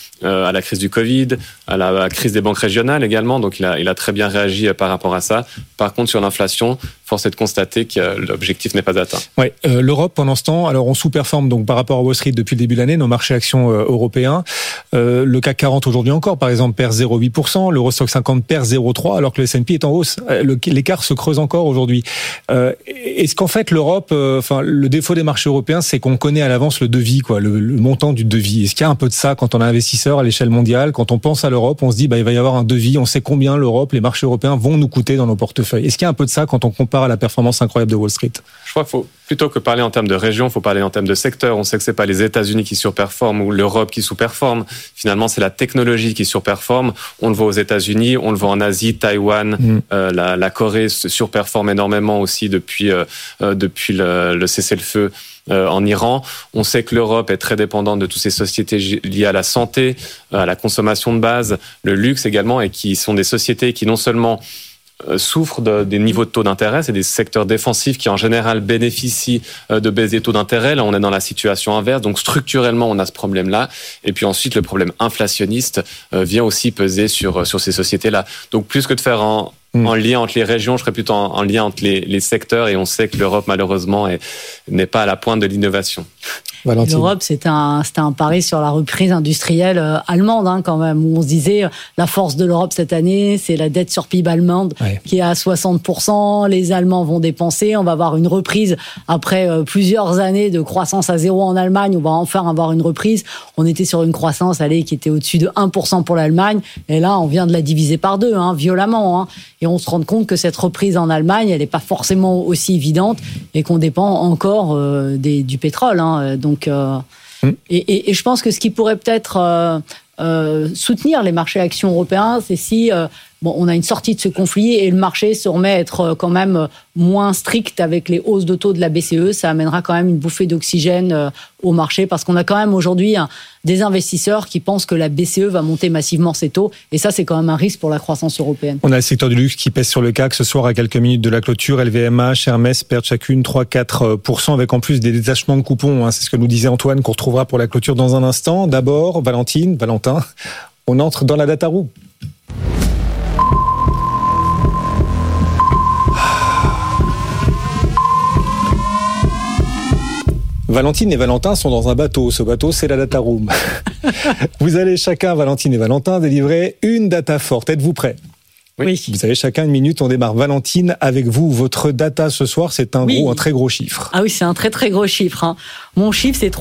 à la crise du Covid, à la crise des banques régionales également, donc il a très bien réagi par rapport à ça. Par contre, sur l'inflation, force est de constater que l'objectif n'est pas atteint. L'Europe, pendant ce temps, alors on sous-performe donc par rapport à Wall Street depuis le début de l'année, nos marchés actions européens. Le CAC 40 aujourd'hui encore, par exemple, perd 0,8%, l'Eurostoxx 50 perd 0,3%, alors que le S&P est en hausse. L'écart se creuse encore aujourd'hui. Est-ce qu'en fait l'Europe, le défaut des marchés européens, c'est qu'on connaît à l'avance le devis, le montant du devis. Est-ce qu'il y a un peu de ça quand on est investisseur à l'échelle mondiale, quand on pense à l'Europe, on se dit il va y avoir un devis, on sait combien les marchés européens vont nous coûter dans nos portefeuilles. Est-ce qu'il y a un peu de ça quand on compare à la performance incroyable de Wall Street? Je crois qu'il faut, plutôt que parler en termes de région, il faut parler en termes de secteur. On sait que c'est pas les États-Unis qui surperforment ou l'Europe qui sous-performe. Finalement, c'est la technologie qui surperforme. On le voit aux États-Unis, on le voit en Asie, Taïwan, la Corée surperforme énormément aussi depuis le cessez-le-feu en Iran. On sait que l'Europe est très dépendante de toutes ces sociétés liées à la santé, à la consommation de base, le luxe également, et qui sont des sociétés qui non seulement souffrent des niveaux de taux d'intérêt, c'est des secteurs défensifs qui en général bénéficient de baisse des taux d'intérêt. Là, on est dans la situation inverse, donc structurellement, on a ce problème-là. Et puis ensuite, le problème inflationniste vient aussi peser sur ces sociétés-là. Donc plus que de faire en lien entre les régions, je ferais plutôt en lien entre les secteurs, et on sait que l'Europe, malheureusement, n'est pas à la pointe de l'innovation. Valentine. L'Europe, c'était un pari sur la reprise industrielle allemande, quand même, où on se disait la force de l'Europe cette année, c'est la dette sur PIB allemande qui est à 60%. Les Allemands vont dépenser, on va avoir une reprise après plusieurs années de croissance à zéro en Allemagne. On va enfin avoir une reprise. On était sur une croissance qui était au-dessus de 1% pour l'Allemagne, et là, on vient de la diviser par deux, violemment. Et on se rend compte que cette reprise en Allemagne, elle n'est pas forcément aussi évidente, et qu'on dépend encore du pétrole. Donc, et je pense que ce qui pourrait peut-être soutenir les marchés actions européens, c'est si on a une sortie de ce conflit et le marché se remet à être quand même moins strict avec les hausses de taux de la BCE. Ça amènera quand même une bouffée d'oxygène au marché, parce qu'on a quand même aujourd'hui des investisseurs qui pensent que la BCE va monter massivement ses taux, et ça, c'est quand même un risque pour la croissance européenne. On a le secteur du luxe qui pèse sur le CAC ce soir à quelques minutes de la clôture. LVMH, Hermès perdent chacune 3-4%, avec en plus des détachements de coupons. C'est ce que nous disait Antoine, qu'on retrouvera pour la clôture dans un instant. D'abord, Valentin, on entre dans la data room. Valentine et Valentin sont dans un bateau. Ce bateau, c'est la data room. Vous allez chacun, Valentine et Valentin, délivrer une data forte. Êtes-vous prêts ? Oui. Vous avez chacun une minute. On démarre. Valentine, avec vous, votre data ce soir, c'est un très gros chiffre. Ah oui, c'est un très très gros chiffre. Hein. Mon chiffre, c'est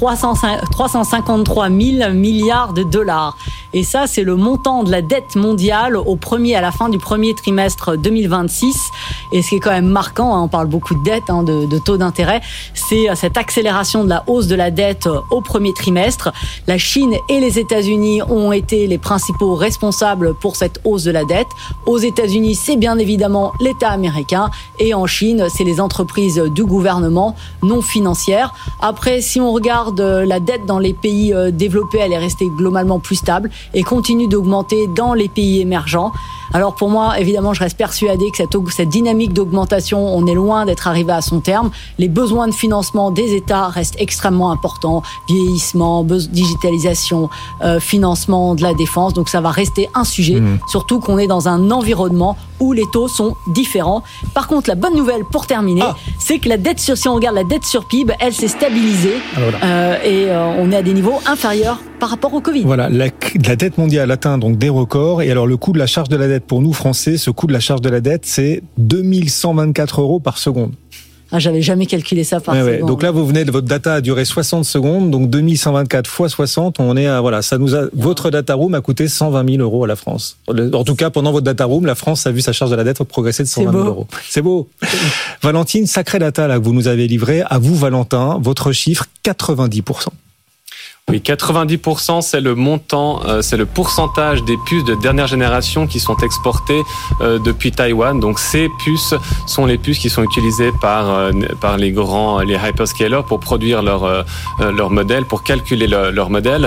353 000 milliards de dollars. Et ça, c'est le montant de la dette mondiale à la fin du premier trimestre 2026. Et ce qui est quand même marquant, hein, on parle beaucoup de dette, hein, de taux d'intérêt, c'est cette accélération de la hausse de la dette au premier trimestre. La Chine et les États-Unis ont été les principaux responsables pour cette hausse de la dette. Aux États-Unis, c'est bien évidemment l'État américain. Et en Chine, c'est les entreprises du gouvernement non financières. Après, si on regarde la dette dans les pays développés, elle est restée globalement plus stable et continue d'augmenter dans les pays émergents. Alors pour moi, évidemment, je reste persuadée que cette dynamique d'augmentation, on est loin d'être arrivé à son terme. Les besoins de financement des États restent extrêmement importants. Vieillissement, digitalisation, financement de la défense. Donc ça va rester un sujet, surtout qu'on est dans un environnement où les taux sont différents. Par contre, la bonne nouvelle pour terminer, c'est que si on regarde la dette sur PIB, elle s'est stabilisée et on est à des niveaux inférieurs par rapport au Covid. Voilà, la dette mondiale atteint donc des records. Et alors le coût de la charge de la dette pour nous Français, ce coût de la charge de la dette, c'est 2124 € par seconde. Ah, j'avais jamais calculé ça par seconde. Ouais. Donc là, votre data a duré 60 secondes, donc 2124 fois 60, on est à, votre data room a coûté 120 000 € à la France. En tout cas, pendant votre data room, la France a vu sa charge de la dette progresser de 120 000 €. C'est beau. Valentine, sacrée data, là, que vous nous avez livré. À vous, Valentin, votre chiffre, 90%. Oui, 90%, c'est le montant, c'est le pourcentage des puces de dernière génération qui sont exportées depuis Taïwan. Donc ces puces sont les puces qui sont utilisées par les hyperscalers pour produire leur modèle, pour calculer leur modèle.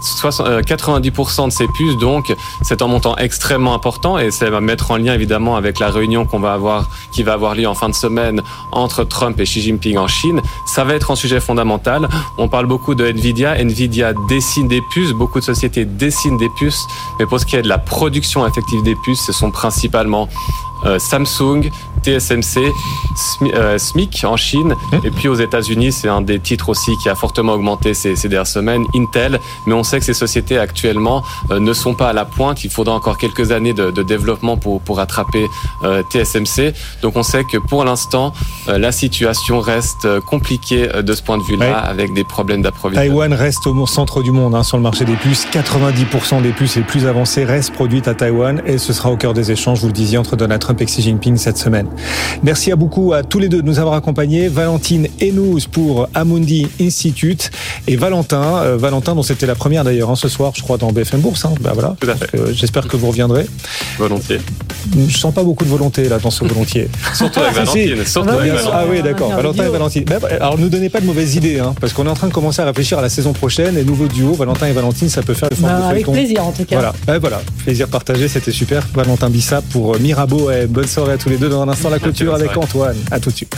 90% de ces puces, donc, c'est un montant extrêmement important et ça va mettre en lien évidemment avec la réunion qui va avoir lieu en fin de semaine entre Trump et Xi Jinping en Chine. Ça va être un sujet fondamental. On parle beaucoup de Nvidia dessine des puces, beaucoup de sociétés dessinent des puces, mais pour ce qui est de la production effective des puces, ce sont principalement Samsung, TSMC, SMIC en Chine, et puis aux États-Unis, c'est un des titres aussi qui a fortement augmenté ces dernières semaines, Intel, mais on sait que ces sociétés actuellement ne sont pas à la pointe, il faudra encore quelques années de développement pour rattraper TSMC, donc on sait que pour l'instant, la situation reste compliquée de ce point de vue-là, avec des problèmes d'approvisionnement. Taïwan reste au centre du monde sur le marché des puces, 90% des puces les plus avancées restent produites à Taïwan, et ce sera au cœur des échanges, vous le disiez, entre Donald Trump et Xi Jinping cette semaine. Merci à beaucoup à tous les deux de nous avoir accompagnés. Valentine Hénouz pour Amundi Institute et Valentin dont c'était la première d'ailleurs ce soir, je crois, dans BFM Bourse. Voilà. Tout à fait. J'espère que vous reviendrez. Volontiers. Je sens pas beaucoup de volonté là dans ce volontiers. Surtout avec Valentine. Ah oui, d'accord. Valentin et Valentine. Alors ne donnez pas de mauvaises idées, parce qu'on est en train de commencer à réfléchir à la saison prochaine et nouveau duo Valentin et Valentine, ça peut faire le forme de feuilleton. Avec plaisir en tout cas. Voilà. Plaisir partagé, c'était super. Valentin Bissap pour Mirabeau. Bonne soirée à tous les deux. Dans un instant, la clôture avec Antoine. À tout de suite.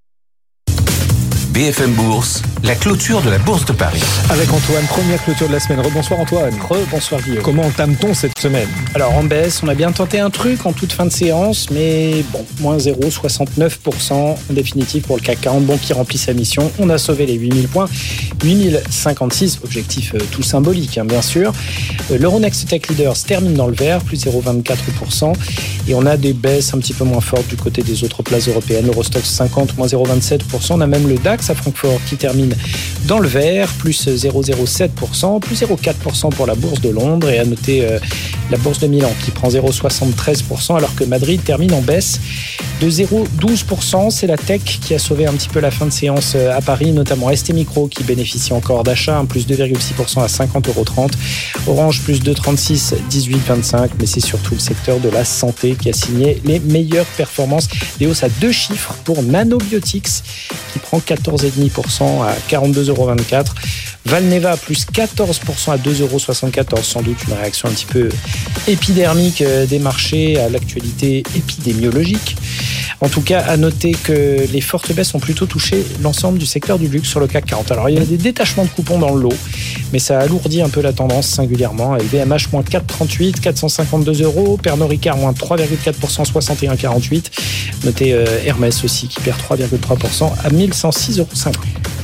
BFM Bourse, la clôture de la Bourse de Paris. Avec Antoine, première clôture de la semaine. Rebonsoir Antoine. Rebonsoir Guillaume. Comment entame-t-on cette semaine ? Alors en baisse, on a bien tenté un truc en toute fin de séance, mais bon, moins 0,69% en définitive pour le CAC 40, qui remplit sa mission. On a sauvé les 8000 points, 8056, objectif tout symbolique bien sûr. L'Euronext Tech Leaders termine dans le vert, plus 0,24%, et on a des baisses un petit peu moins fortes du côté des autres places européennes. L'Eurostoxx 50, moins 0,27%, on a même le DAX à Francfort qui termine dans le vert, plus 0,07%, plus 0,4% pour la bourse de Londres, et à noter la bourse de Milan qui prend 0,73% alors que Madrid termine en baisse de 0,12%. C'est la tech qui a sauvé un petit peu la fin de séance à Paris, notamment ST Micro qui bénéficie encore d'achat, plus 2,6% à 50,30 €. Orange plus 2,36, 18,25, mais c'est surtout le secteur de la santé qui a signé les meilleures performances. Des hausses à 2 chiffres pour Nanobiotics qui prend 14,5% à 42,24 €. Valneva plus 14% à 2,74 €, sans doute une réaction un petit peu épidermique des marchés à l'actualité épidémiologique. En tout cas, à noter que les fortes baisses ont plutôt touché l'ensemble du secteur du luxe sur le CAC 40. Alors, il y a des détachements de coupons dans le lot, mais ça alourdit un peu la tendance singulièrement. LVMH, moins 4,38, 452 €. Pernod Ricard, moins 3,4%, 61,48. Notez Hermès aussi, qui perd 3,3% à 1106,50 €.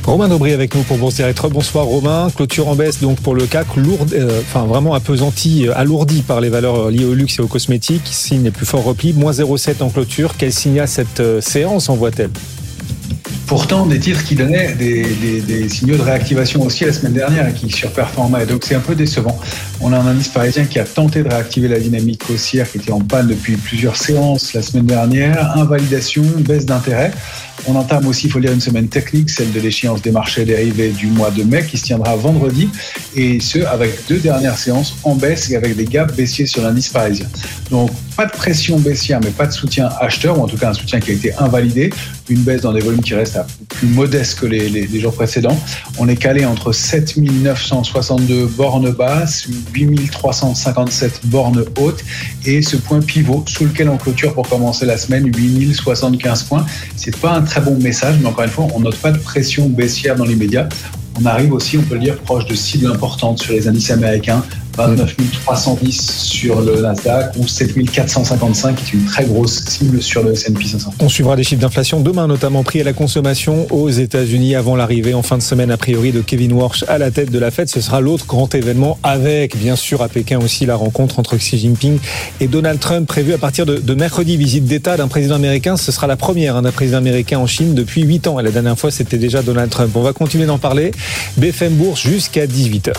Romain Daubry avec nous pour Bourse Direct. Bonsoir Romain. Clôture en baisse donc pour le CAC, vraiment appesanti, alourdi par les valeurs liées au luxe et aux cosmétiques. Signe les plus forts replis, moins 0,7 en clôture. Quel signal cette séance envoie-t-elle ? Pourtant, des titres qui donnaient des signaux de réactivation aussi la semaine dernière et qui surperformaient. Donc c'est un peu décevant. On a un indice parisien qui a tenté de réactiver la dynamique haussière qui était en panne depuis plusieurs séances la semaine dernière. Invalidation, baisse d'intérêt. On entame aussi, il faut dire, une semaine technique, celle de l'échéance des marchés dérivés du mois de mai qui se tiendra vendredi, et ce avec 2 dernières séances en baisse et avec des gaps baissiers sur l'indice parisien. Donc pas de pression baissière mais pas de soutien acheteur, ou en tout cas un soutien qui a été invalidé, une baisse dans des volumes qui restent plus modestes que les jours précédents. On est calé entre 7 962 bornes basses, 8 357 bornes hautes et ce point pivot sous lequel on clôture pour commencer la semaine, 8 075 points. C'est pas un très bon message, mais encore une fois, on note pas de pression baissière dans l'immédiat. On arrive aussi, on peut le dire, proche de cibles importantes sur les indices américains, 29 310 sur le Nasdaq ou 7 455 qui est une très grosse cible sur le S&P 500. On suivra des chiffres d'inflation demain, notamment prix à la consommation aux États-Unis avant l'arrivée en fin de semaine a priori de Kevin Warsh à la tête de la Fed. Ce sera l'autre grand événement avec, bien sûr, à Pékin aussi la rencontre entre Xi Jinping et Donald Trump prévue à partir de mercredi. Visite d'État d'un président américain. Ce sera la première d'un président américain en Chine depuis 8 ans. Et la dernière fois, c'était déjà Donald Trump. On va continuer d'en parler. BFM Bourse jusqu'à 18h.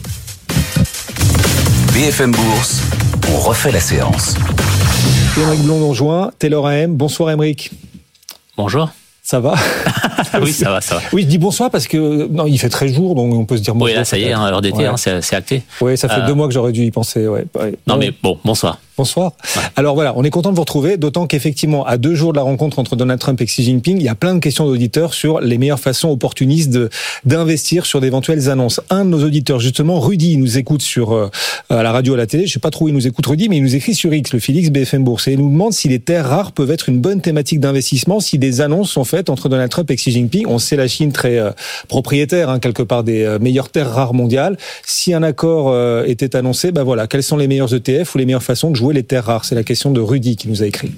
BFM Bourse, on refait la séance. Émeric Blond nous rejoint, Taylor AM. Bonsoir Émeric. Bonjour. Ça va? Oui, ça va. Oui, je dis bonsoir parce que non, il fait très jour, donc on peut se dire bonsoir. Oui, là, ça y est, l'heure d'été, c'est acté. Oui, ça fait 2 mois que j'aurais dû y penser. Ouais. Non, mais bon, bonsoir. Bonsoir. Ouais. Alors voilà, on est content de vous retrouver, d'autant qu'effectivement, à 2 jours de la rencontre entre Donald Trump et Xi Jinping, il y a plein de questions d'auditeurs sur les meilleures façons opportunistes d'investir sur d'éventuelles annonces. Un de nos auditeurs, justement, Rudy, il nous écoute à la radio, à la télé. Je sais pas trop où il nous écoute, Rudy, mais il nous écrit sur X, le Félix BFM Bourse, et il nous demande si les terres rares peuvent être une bonne thématique d'investissement si des annonces sont faites entre Donald Trump et Xi Jinping. On sait la Chine très propriétaire, quelque part, des meilleures terres rares mondiales. Si un accord était annoncé, voilà, quels sont les meilleurs ETF ou les meilleures façons de jouer les terres rares? C'est la question de Rudy qui nous a écrit.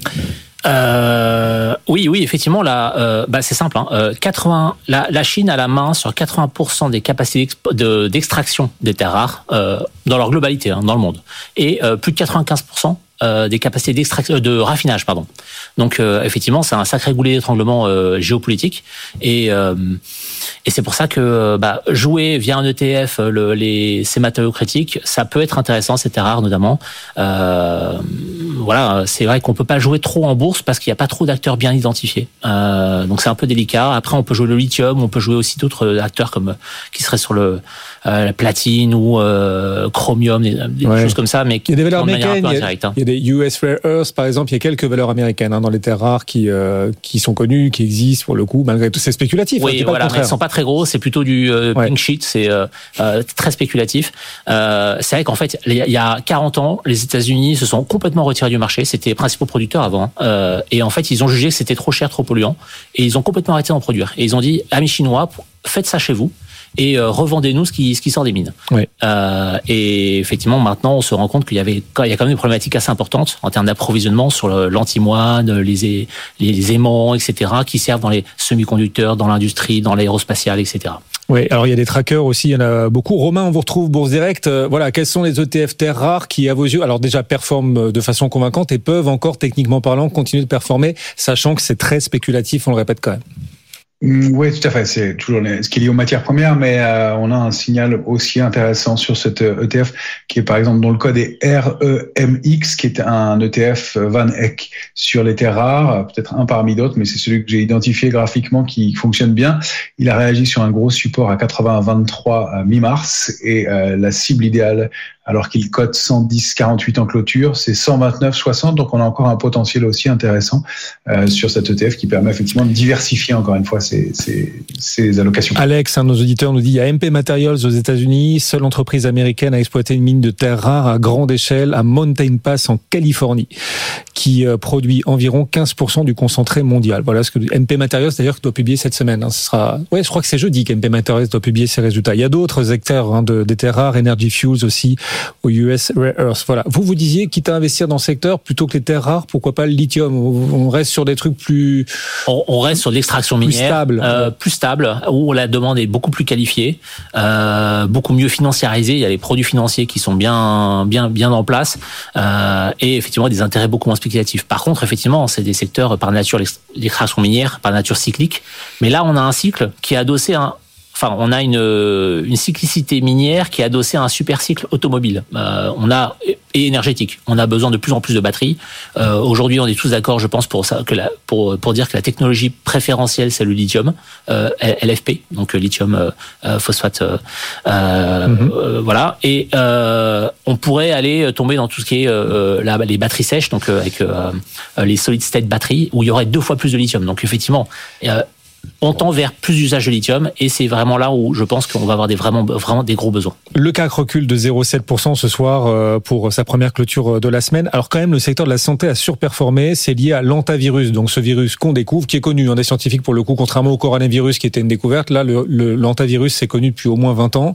Oui, effectivement, là, c'est simple. La Chine a la main sur 80% des capacités d'extraction des terres rares dans leur globalité, dans le monde, et plus de 95% des capacités de raffinage, pardon. Donc effectivement, c'est un sacré goulet d'étranglement géopolitique, et c'est pour ça que jouer via un ETF ces matériaux critiques, ça peut être intéressant, ces terres rares notamment. Voilà, c'est vrai qu'on peut pas jouer trop en bourse parce qu'il n'y a pas trop d'acteurs bien identifiés. Donc c'est un peu délicat. Après, on peut jouer le lithium, on peut jouer aussi d'autres acteurs qui seraient sur la platine ou chromium, des choses comme ça, mais il y a des valeurs américaines, il y a des US Rare Earths par exemple, il y a quelques valeurs américaines dans les terres rares qui sont connues, qui existent pour le coup, malgré tout c'est spéculatif. Oui, voilà, mais elles sont pas très gros, c'est plutôt du pink sheet, c'est très spéculatif. C'est vrai qu'en fait, il y a 40 ans, les États-Unis se sont complètement retirés du marché, c'était les principaux producteurs avant, et en fait, ils ont jugé que c'était trop cher, trop polluant, et ils ont complètement arrêté d'en produire. Et ils ont dit, amis chinois, faites ça chez vous, et revendez-nous ce qui sort des mines. Oui. Et effectivement, maintenant, on se rend compte qu'il y a quand même des problématiques assez importantes en termes d'approvisionnement sur l'antimoine, les aimants, etc., qui servent dans les semi-conducteurs, dans l'industrie, dans l'aérospatiale, etc. Oui, alors il y a des trackers aussi, il y en a beaucoup. Romain, on vous retrouve Bourse Direct. Voilà, quels sont les ETF terres rares qui, à vos yeux, alors déjà performent de façon convaincante et peuvent encore, techniquement parlant, continuer de performer, sachant que c'est très spéculatif, on le répète quand même. Oui, tout à fait. C'est toujours ce qui est lié aux matières premières, mais on a un signal aussi intéressant sur cet ETF qui est par exemple dont le code est REMX, qui est un ETF Van Eck sur les terres rares, peut-être un parmi d'autres, mais c'est celui que j'ai identifié graphiquement qui fonctionne bien. Il a réagi sur un gros support à 80,23 mi-mars et la cible idéale, alors qu'il cote 110,48 en clôture, c'est 129,60, donc on a encore un potentiel aussi intéressant sur cet ETF qui permet effectivement de diversifier encore une fois ces allocations. Alex, un de nos auditeurs, nous dit il y a MP Materials aux États-Unis, seule entreprise américaine à exploiter une mine de terres rares à grande échelle à Mountain Pass en Californie, qui produit environ 15% du concentré mondial. Voilà ce que MP Materials d'ailleurs doit publier cette semaine. Ce sera, je crois que c'est jeudi qu'MP Materials doit publier ses résultats. Il y a d'autres acteurs des terres rares, Energy Fuels aussi, au US Rare Earth. Voilà. Vous disiez, quitte à investir dans ce secteur, plutôt que les terres rares, pourquoi pas le lithium? On reste sur des trucs plus... On reste sur l'extraction minière. Plus stable, où la demande est beaucoup plus qualifiée, beaucoup mieux financiarisée. Il y a les produits financiers qui sont bien en place, et effectivement des intérêts beaucoup moins spéculatifs. Par contre, effectivement, c'est des secteurs par nature, l'extraction minière, par nature cyclique. Mais là, on a un cycle qui est adossé à on a une cyclicité minière qui est adossée à un super cycle automobile. Et énergétique. On a besoin de plus en plus de batteries. Aujourd'hui, on est tous d'accord, je pense, pour dire que la technologie préférentielle, c'est le lithium, LFP, donc lithium phosphate. Voilà. Et on pourrait aller tomber dans tout ce qui est les batteries sèches, donc avec les solid state batteries, où il y aurait 2 fois plus de lithium. Donc effectivement. On tend vers plus d'usage de lithium et c'est vraiment là où je pense qu'on va avoir vraiment des gros besoins. Le CAC recule de 0,7% ce soir pour sa première clôture de la semaine. Alors quand même, le secteur de la santé a surperformé. C'est lié à l'hantavirus, donc ce virus qu'on découvre, qui est connu des scientifiques pour le coup, contrairement au coronavirus qui était une découverte. Là, l'hantavirus, c'est connu depuis au moins 20 ans.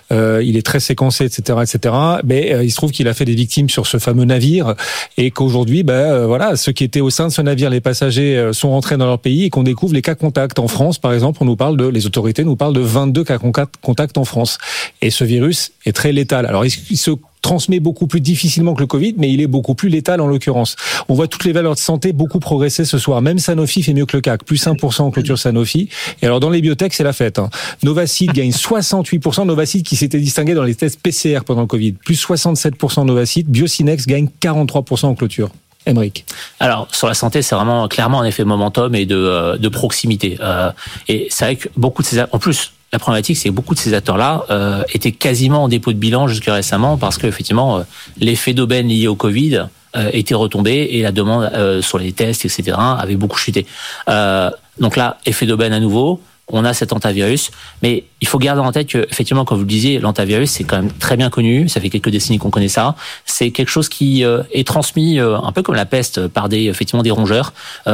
Il est très séquencé, etc., etc. Mais il se trouve qu'il a fait des victimes sur ce fameux navire et qu'aujourd'hui, ceux qui étaient au sein de ce navire, les passagers sont rentrés dans leur pays et qu'on découvre les cas contacts. En France, par exemple, les autorités nous parlent de 22 cas contacts en France. Et ce virus est très létal. Alors, il se transmet beaucoup plus difficilement que le Covid, mais il est beaucoup plus létal en l'occurrence. On voit toutes les valeurs de santé beaucoup progresser ce soir. Même Sanofi fait mieux que le CAC, plus 1% en clôture Sanofi. Et alors, dans les biotech, c'est la fête. Novacid gagne 68%. Novacid qui s'était distingué dans les tests PCR pendant le Covid. Plus 67% Novacid. Biocinex gagne 43% en clôture. Aymeric. Alors sur la santé, c'est vraiment clairement un effet momentum et de proximité. Et c'est vrai que en plus, la problématique, c'est que beaucoup de ces acteurs-là étaient quasiment en dépôt de bilan jusque récemment parce que effectivement, l'effet d'aubaine lié au Covid était retombé et la demande sur les tests, etc., avait beaucoup chuté. Donc là, effet d'aubaine à nouveau. On a cet hantavirus, mais il faut garder en tête que, effectivement, comme vous le disiez, l'hantavirus, c'est quand même très bien connu. Ça fait quelques décennies qu'on connaît ça. C'est quelque chose qui est transmis un peu comme la peste par des rongeurs.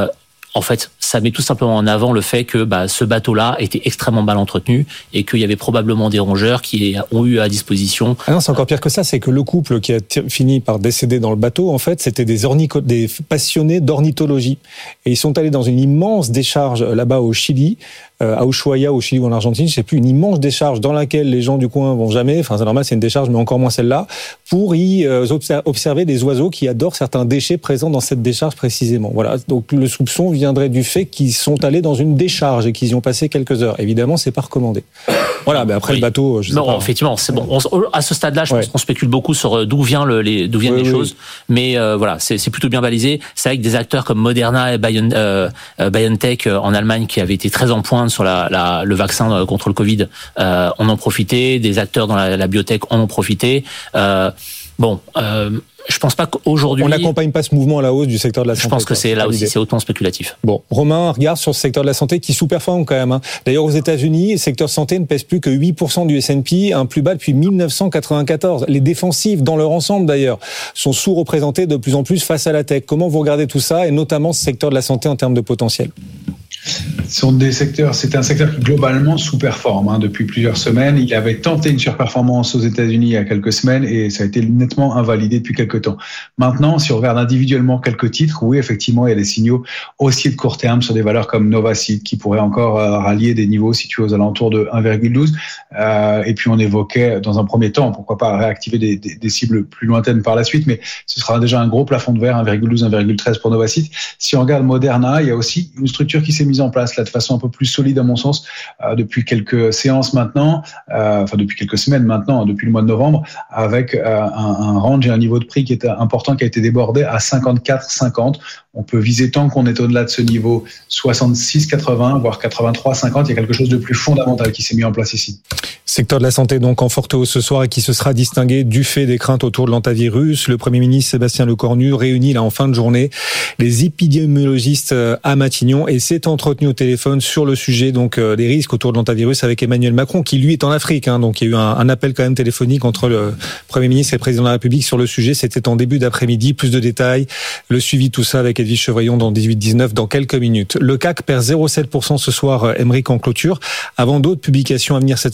En fait, ça met tout simplement en avant le fait que ce bateau-là était extrêmement mal entretenu et qu'il y avait probablement des rongeurs qui ont eu à disposition. Ah non, c'est encore pire que ça. C'est que le couple qui a fini par décéder dans le bateau, en fait, c'était des passionnés d'ornithologie. Et ils sont allés dans une immense décharge là-bas au Chili, à Ushuaia, au Chili ou en Argentine, je sais plus, une immense décharge dans laquelle les gens du coin vont jamais, c'est normal, c'est une décharge, mais encore moins celle-là, pour y observer des oiseaux qui adorent certains déchets présents dans cette décharge précisément. Voilà. Donc le soupçon viendrait du fait qu'ils sont allés dans une décharge et qu'ils y ont passé quelques heures. Évidemment, c'est pas recommandé. Voilà, mais après le bateau, je sais pas. Effectivement, c'est bon. À ce stade-là, je pense qu'on spécule beaucoup sur d'où viennent les choses, mais voilà, c'est plutôt bien balisé. C'est avec des acteurs comme Moderna et BioNTech en Allemagne qui avaient été très en pointe sur le vaccin contre le Covid, on en profitait, des acteurs dans la biotech en ont profité. Je pense pas qu'aujourd'hui... On n'accompagne pas ce mouvement à la hausse du secteur de la santé. Je pense que c'est là aussi, c'est autant spéculatif. Bon, Romain, regarde sur ce secteur de la santé qui sous-performe quand même. D'ailleurs, aux États-Unis, le secteur santé ne pèse plus que 8% du S&P, un plus bas depuis 1994. Les défensifs, dans leur ensemble d'ailleurs, sont sous-représentés de plus en plus face à la tech. Comment vous regardez tout ça, et notamment ce secteur de la santé en termes de potentiel ? C'est un secteur qui globalement sous-performe depuis plusieurs semaines. Il avait tenté une surperformance aux États-Unis il y a quelques semaines et ça a été nettement invalidé depuis quelques temps. Maintenant, si on regarde individuellement quelques titres, oui, effectivement, il y a des signaux haussiers de court terme sur des valeurs comme Novacid qui pourraient encore rallier des niveaux situés aux alentours de 1,12. Et puis on évoquait dans un premier temps, pourquoi pas réactiver des cibles plus lointaines par la suite, mais ce sera déjà un gros plafond de verre, 1,12, 1,13 pour Novacid. Si on regarde Moderna, il y a aussi une structure qui s'est mise en place là de façon un peu plus solide à mon sens depuis quelques séances maintenant, depuis quelques semaines maintenant, depuis le mois de novembre, avec un range et un niveau de prix qui est important, qui a été débordé à 54,50. On peut viser tant qu'on est au-delà de ce niveau 66,80, voire 83,50. Il y a quelque chose de plus fondamental qui s'est mis en place ici. Secteur de la santé donc en forte hausse ce soir et qui se sera distingué du fait des craintes autour de l'hantavirus. Le Premier ministre Sébastien Lecornu réunit là en fin de journée les épidémiologistes à Matignon et s'est entretenu au téléphone sur le sujet donc des risques autour de l'hantavirus avec Emmanuel Macron qui lui est en Afrique. Donc il y a eu un appel quand même téléphonique entre le Premier ministre et le Président de la République sur le sujet. C'était en début d'après-midi. Plus de détails, le suivi de tout ça avec Edwige Chevrillon dans 18-19 dans quelques minutes. Le CAC perd 0,7% ce soir, Aymeric en clôture, avant d'autres publications à venir cette semaine. Alors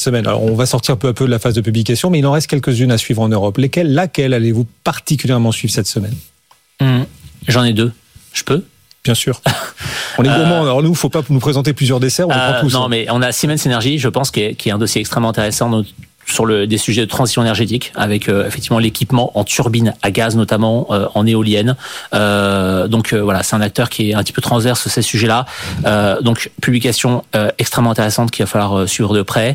Alors, on va sortir peu à peu de la phase de publication, mais il en reste quelques-unes à suivre en Europe. Laquelle allez-vous particulièrement suivre cette semaine ? J'en ai 2. Je peux ? Bien sûr. On est gourmands. Alors nous, faut pas nous présenter plusieurs desserts, on les prend tous. Non, mais on a Siemens Energy, je pense, qui est un dossier extrêmement intéressant sur des sujets de transition énergétique, avec effectivement l'équipement en turbine à gaz, notamment en éolienne. Donc voilà, c'est un acteur qui est un petit peu transverse sur ces sujets-là. Donc publication extrêmement intéressante qu'il va falloir suivre de près.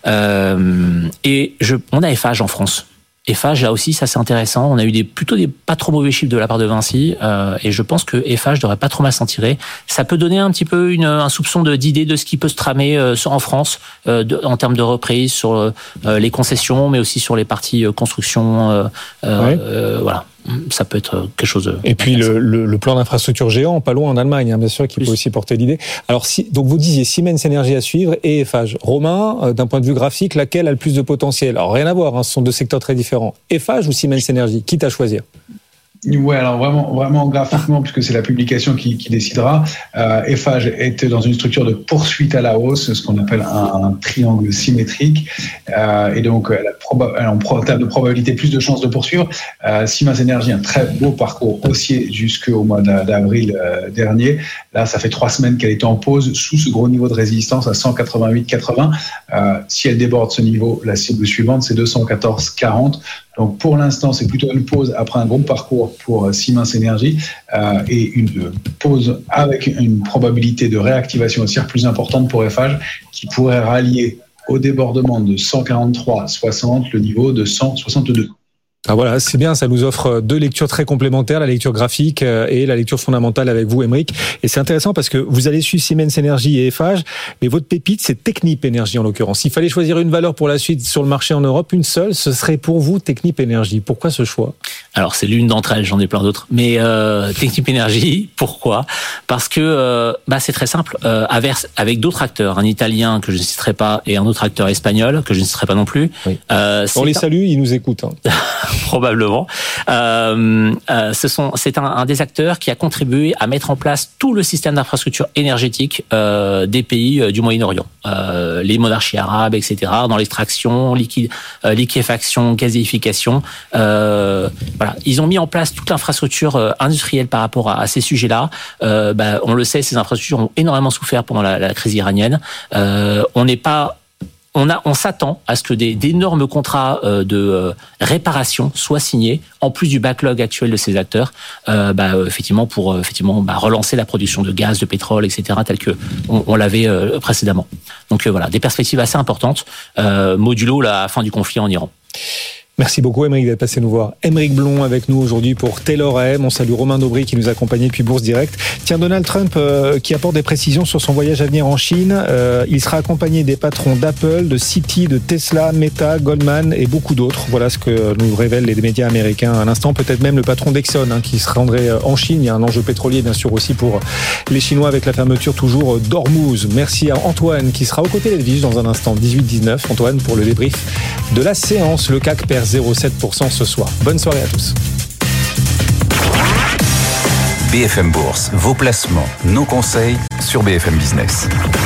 Et on a Eiffage en France. Eiffage, là aussi, ça c'est intéressant. On a eu plutôt des pas trop mauvais chiffres de la part de Vinci, et je pense que Eiffage devrait pas trop mal s'en tirer. Ça peut donner un petit peu un soupçon d'idée de ce qui peut se tramer en France en termes de reprise sur les concessions, mais aussi sur les parties construction. Voilà. Ça peut être quelque chose. Et puis le plan d'infrastructure géant, pas loin en Allemagne, hein, bien sûr, qui peut aussi porter l'idée. Alors donc vous disiez Siemens Energy à suivre et Eiffage. Romain, d'un point de vue graphique, laquelle a le plus de potentiel ? Alors rien à voir, hein, ce sont deux secteurs très différents. Eiffage ou Siemens Energy, quitte à choisir ? Ouais, alors vraiment graphiquement, puisque c'est la publication qui décidera. Eiffage est dans une structure de poursuite à la hausse, ce qu'on appelle un triangle symétrique, et donc elle a en termes de probabilité plus de chances de poursuivre. Siemens Energy, un très beau parcours haussier jusqu'au mois d'avril dernier. Là, ça fait 3 semaines qu'elle est en pause sous ce gros niveau de résistance à 188,80. Si elle déborde ce niveau, la cible suivante, c'est 214,40. Donc pour l'instant, c'est plutôt une pause après un gros parcours pour Siemens Energy et une pause avec une probabilité de réactivation haussière plus importante pour Eiffage qui pourrait rallier au débordement de 143,60 le niveau de 162. Ah voilà, c'est bien, ça nous offre 2 lectures très complémentaires, la lecture graphique et la lecture fondamentale avec vous, Aymeric. Et c'est intéressant parce que vous allez suivre Siemens Energy et Eiffage, mais votre pépite, c'est Technip Energy en l'occurrence. S'il fallait choisir une valeur pour la suite sur le marché en Europe, une seule, ce serait pour vous Technip Energy. Pourquoi ce choix ? Alors c'est l'une d'entre elles, j'en ai plein d'autres. Mais Technip Energy, pourquoi ? Parce que c'est très simple. Avec d'autres acteurs, un Italien que je ne citerai pas et un autre acteur espagnol que je ne citerai pas non plus. Oui. On les salue, ils nous écoutent. Hein. Probablement. C'est un des acteurs qui a contribué à mettre en place tout le système d'infrastructure énergétique des pays du Moyen-Orient, les monarchies arabes, etc. Dans l'extraction, liquéfaction, gazéification. Voilà, ils ont mis en place toute l'infrastructure industrielle par rapport à ces sujets-là. On le sait, ces infrastructures ont énormément souffert pendant la crise iranienne. On s'attend à ce que d'énormes contrats de réparation soient signés, en plus du backlog actuel de ces acteurs, effectivement pour relancer la production de gaz, de pétrole, etc., tel que on l'avait précédemment. Donc voilà, des perspectives assez importantes, modulo la fin du conflit en Iran. Merci beaucoup, Aymeric, d'être passé nous voir. Aymeric Blon avec nous aujourd'hui pour Taylor AM. On salue Romain Daubry qui nous accompagnait depuis Bourse Direct. Tiens, Donald Trump qui apporte des précisions sur son voyage à venir en Chine. Il sera accompagné des patrons d'Apple, de Citi, de Tesla, Meta, Goldman et beaucoup d'autres. Voilà ce que nous révèlent les médias américains à l'instant. Peut-être même le patron d'Exxon qui se rendrait en Chine. Il y a un enjeu pétrolier bien sûr aussi pour les Chinois avec la fermeture toujours d'Ormuz. Merci à Antoine qui sera aux côtés d'Edwige dans un instant, 18-19. Antoine pour le débrief de la séance. Le CAC perd 0,7% ce soir. Bonne soirée à tous. BFM Bourse, vos placements, nos conseils sur BFM Business.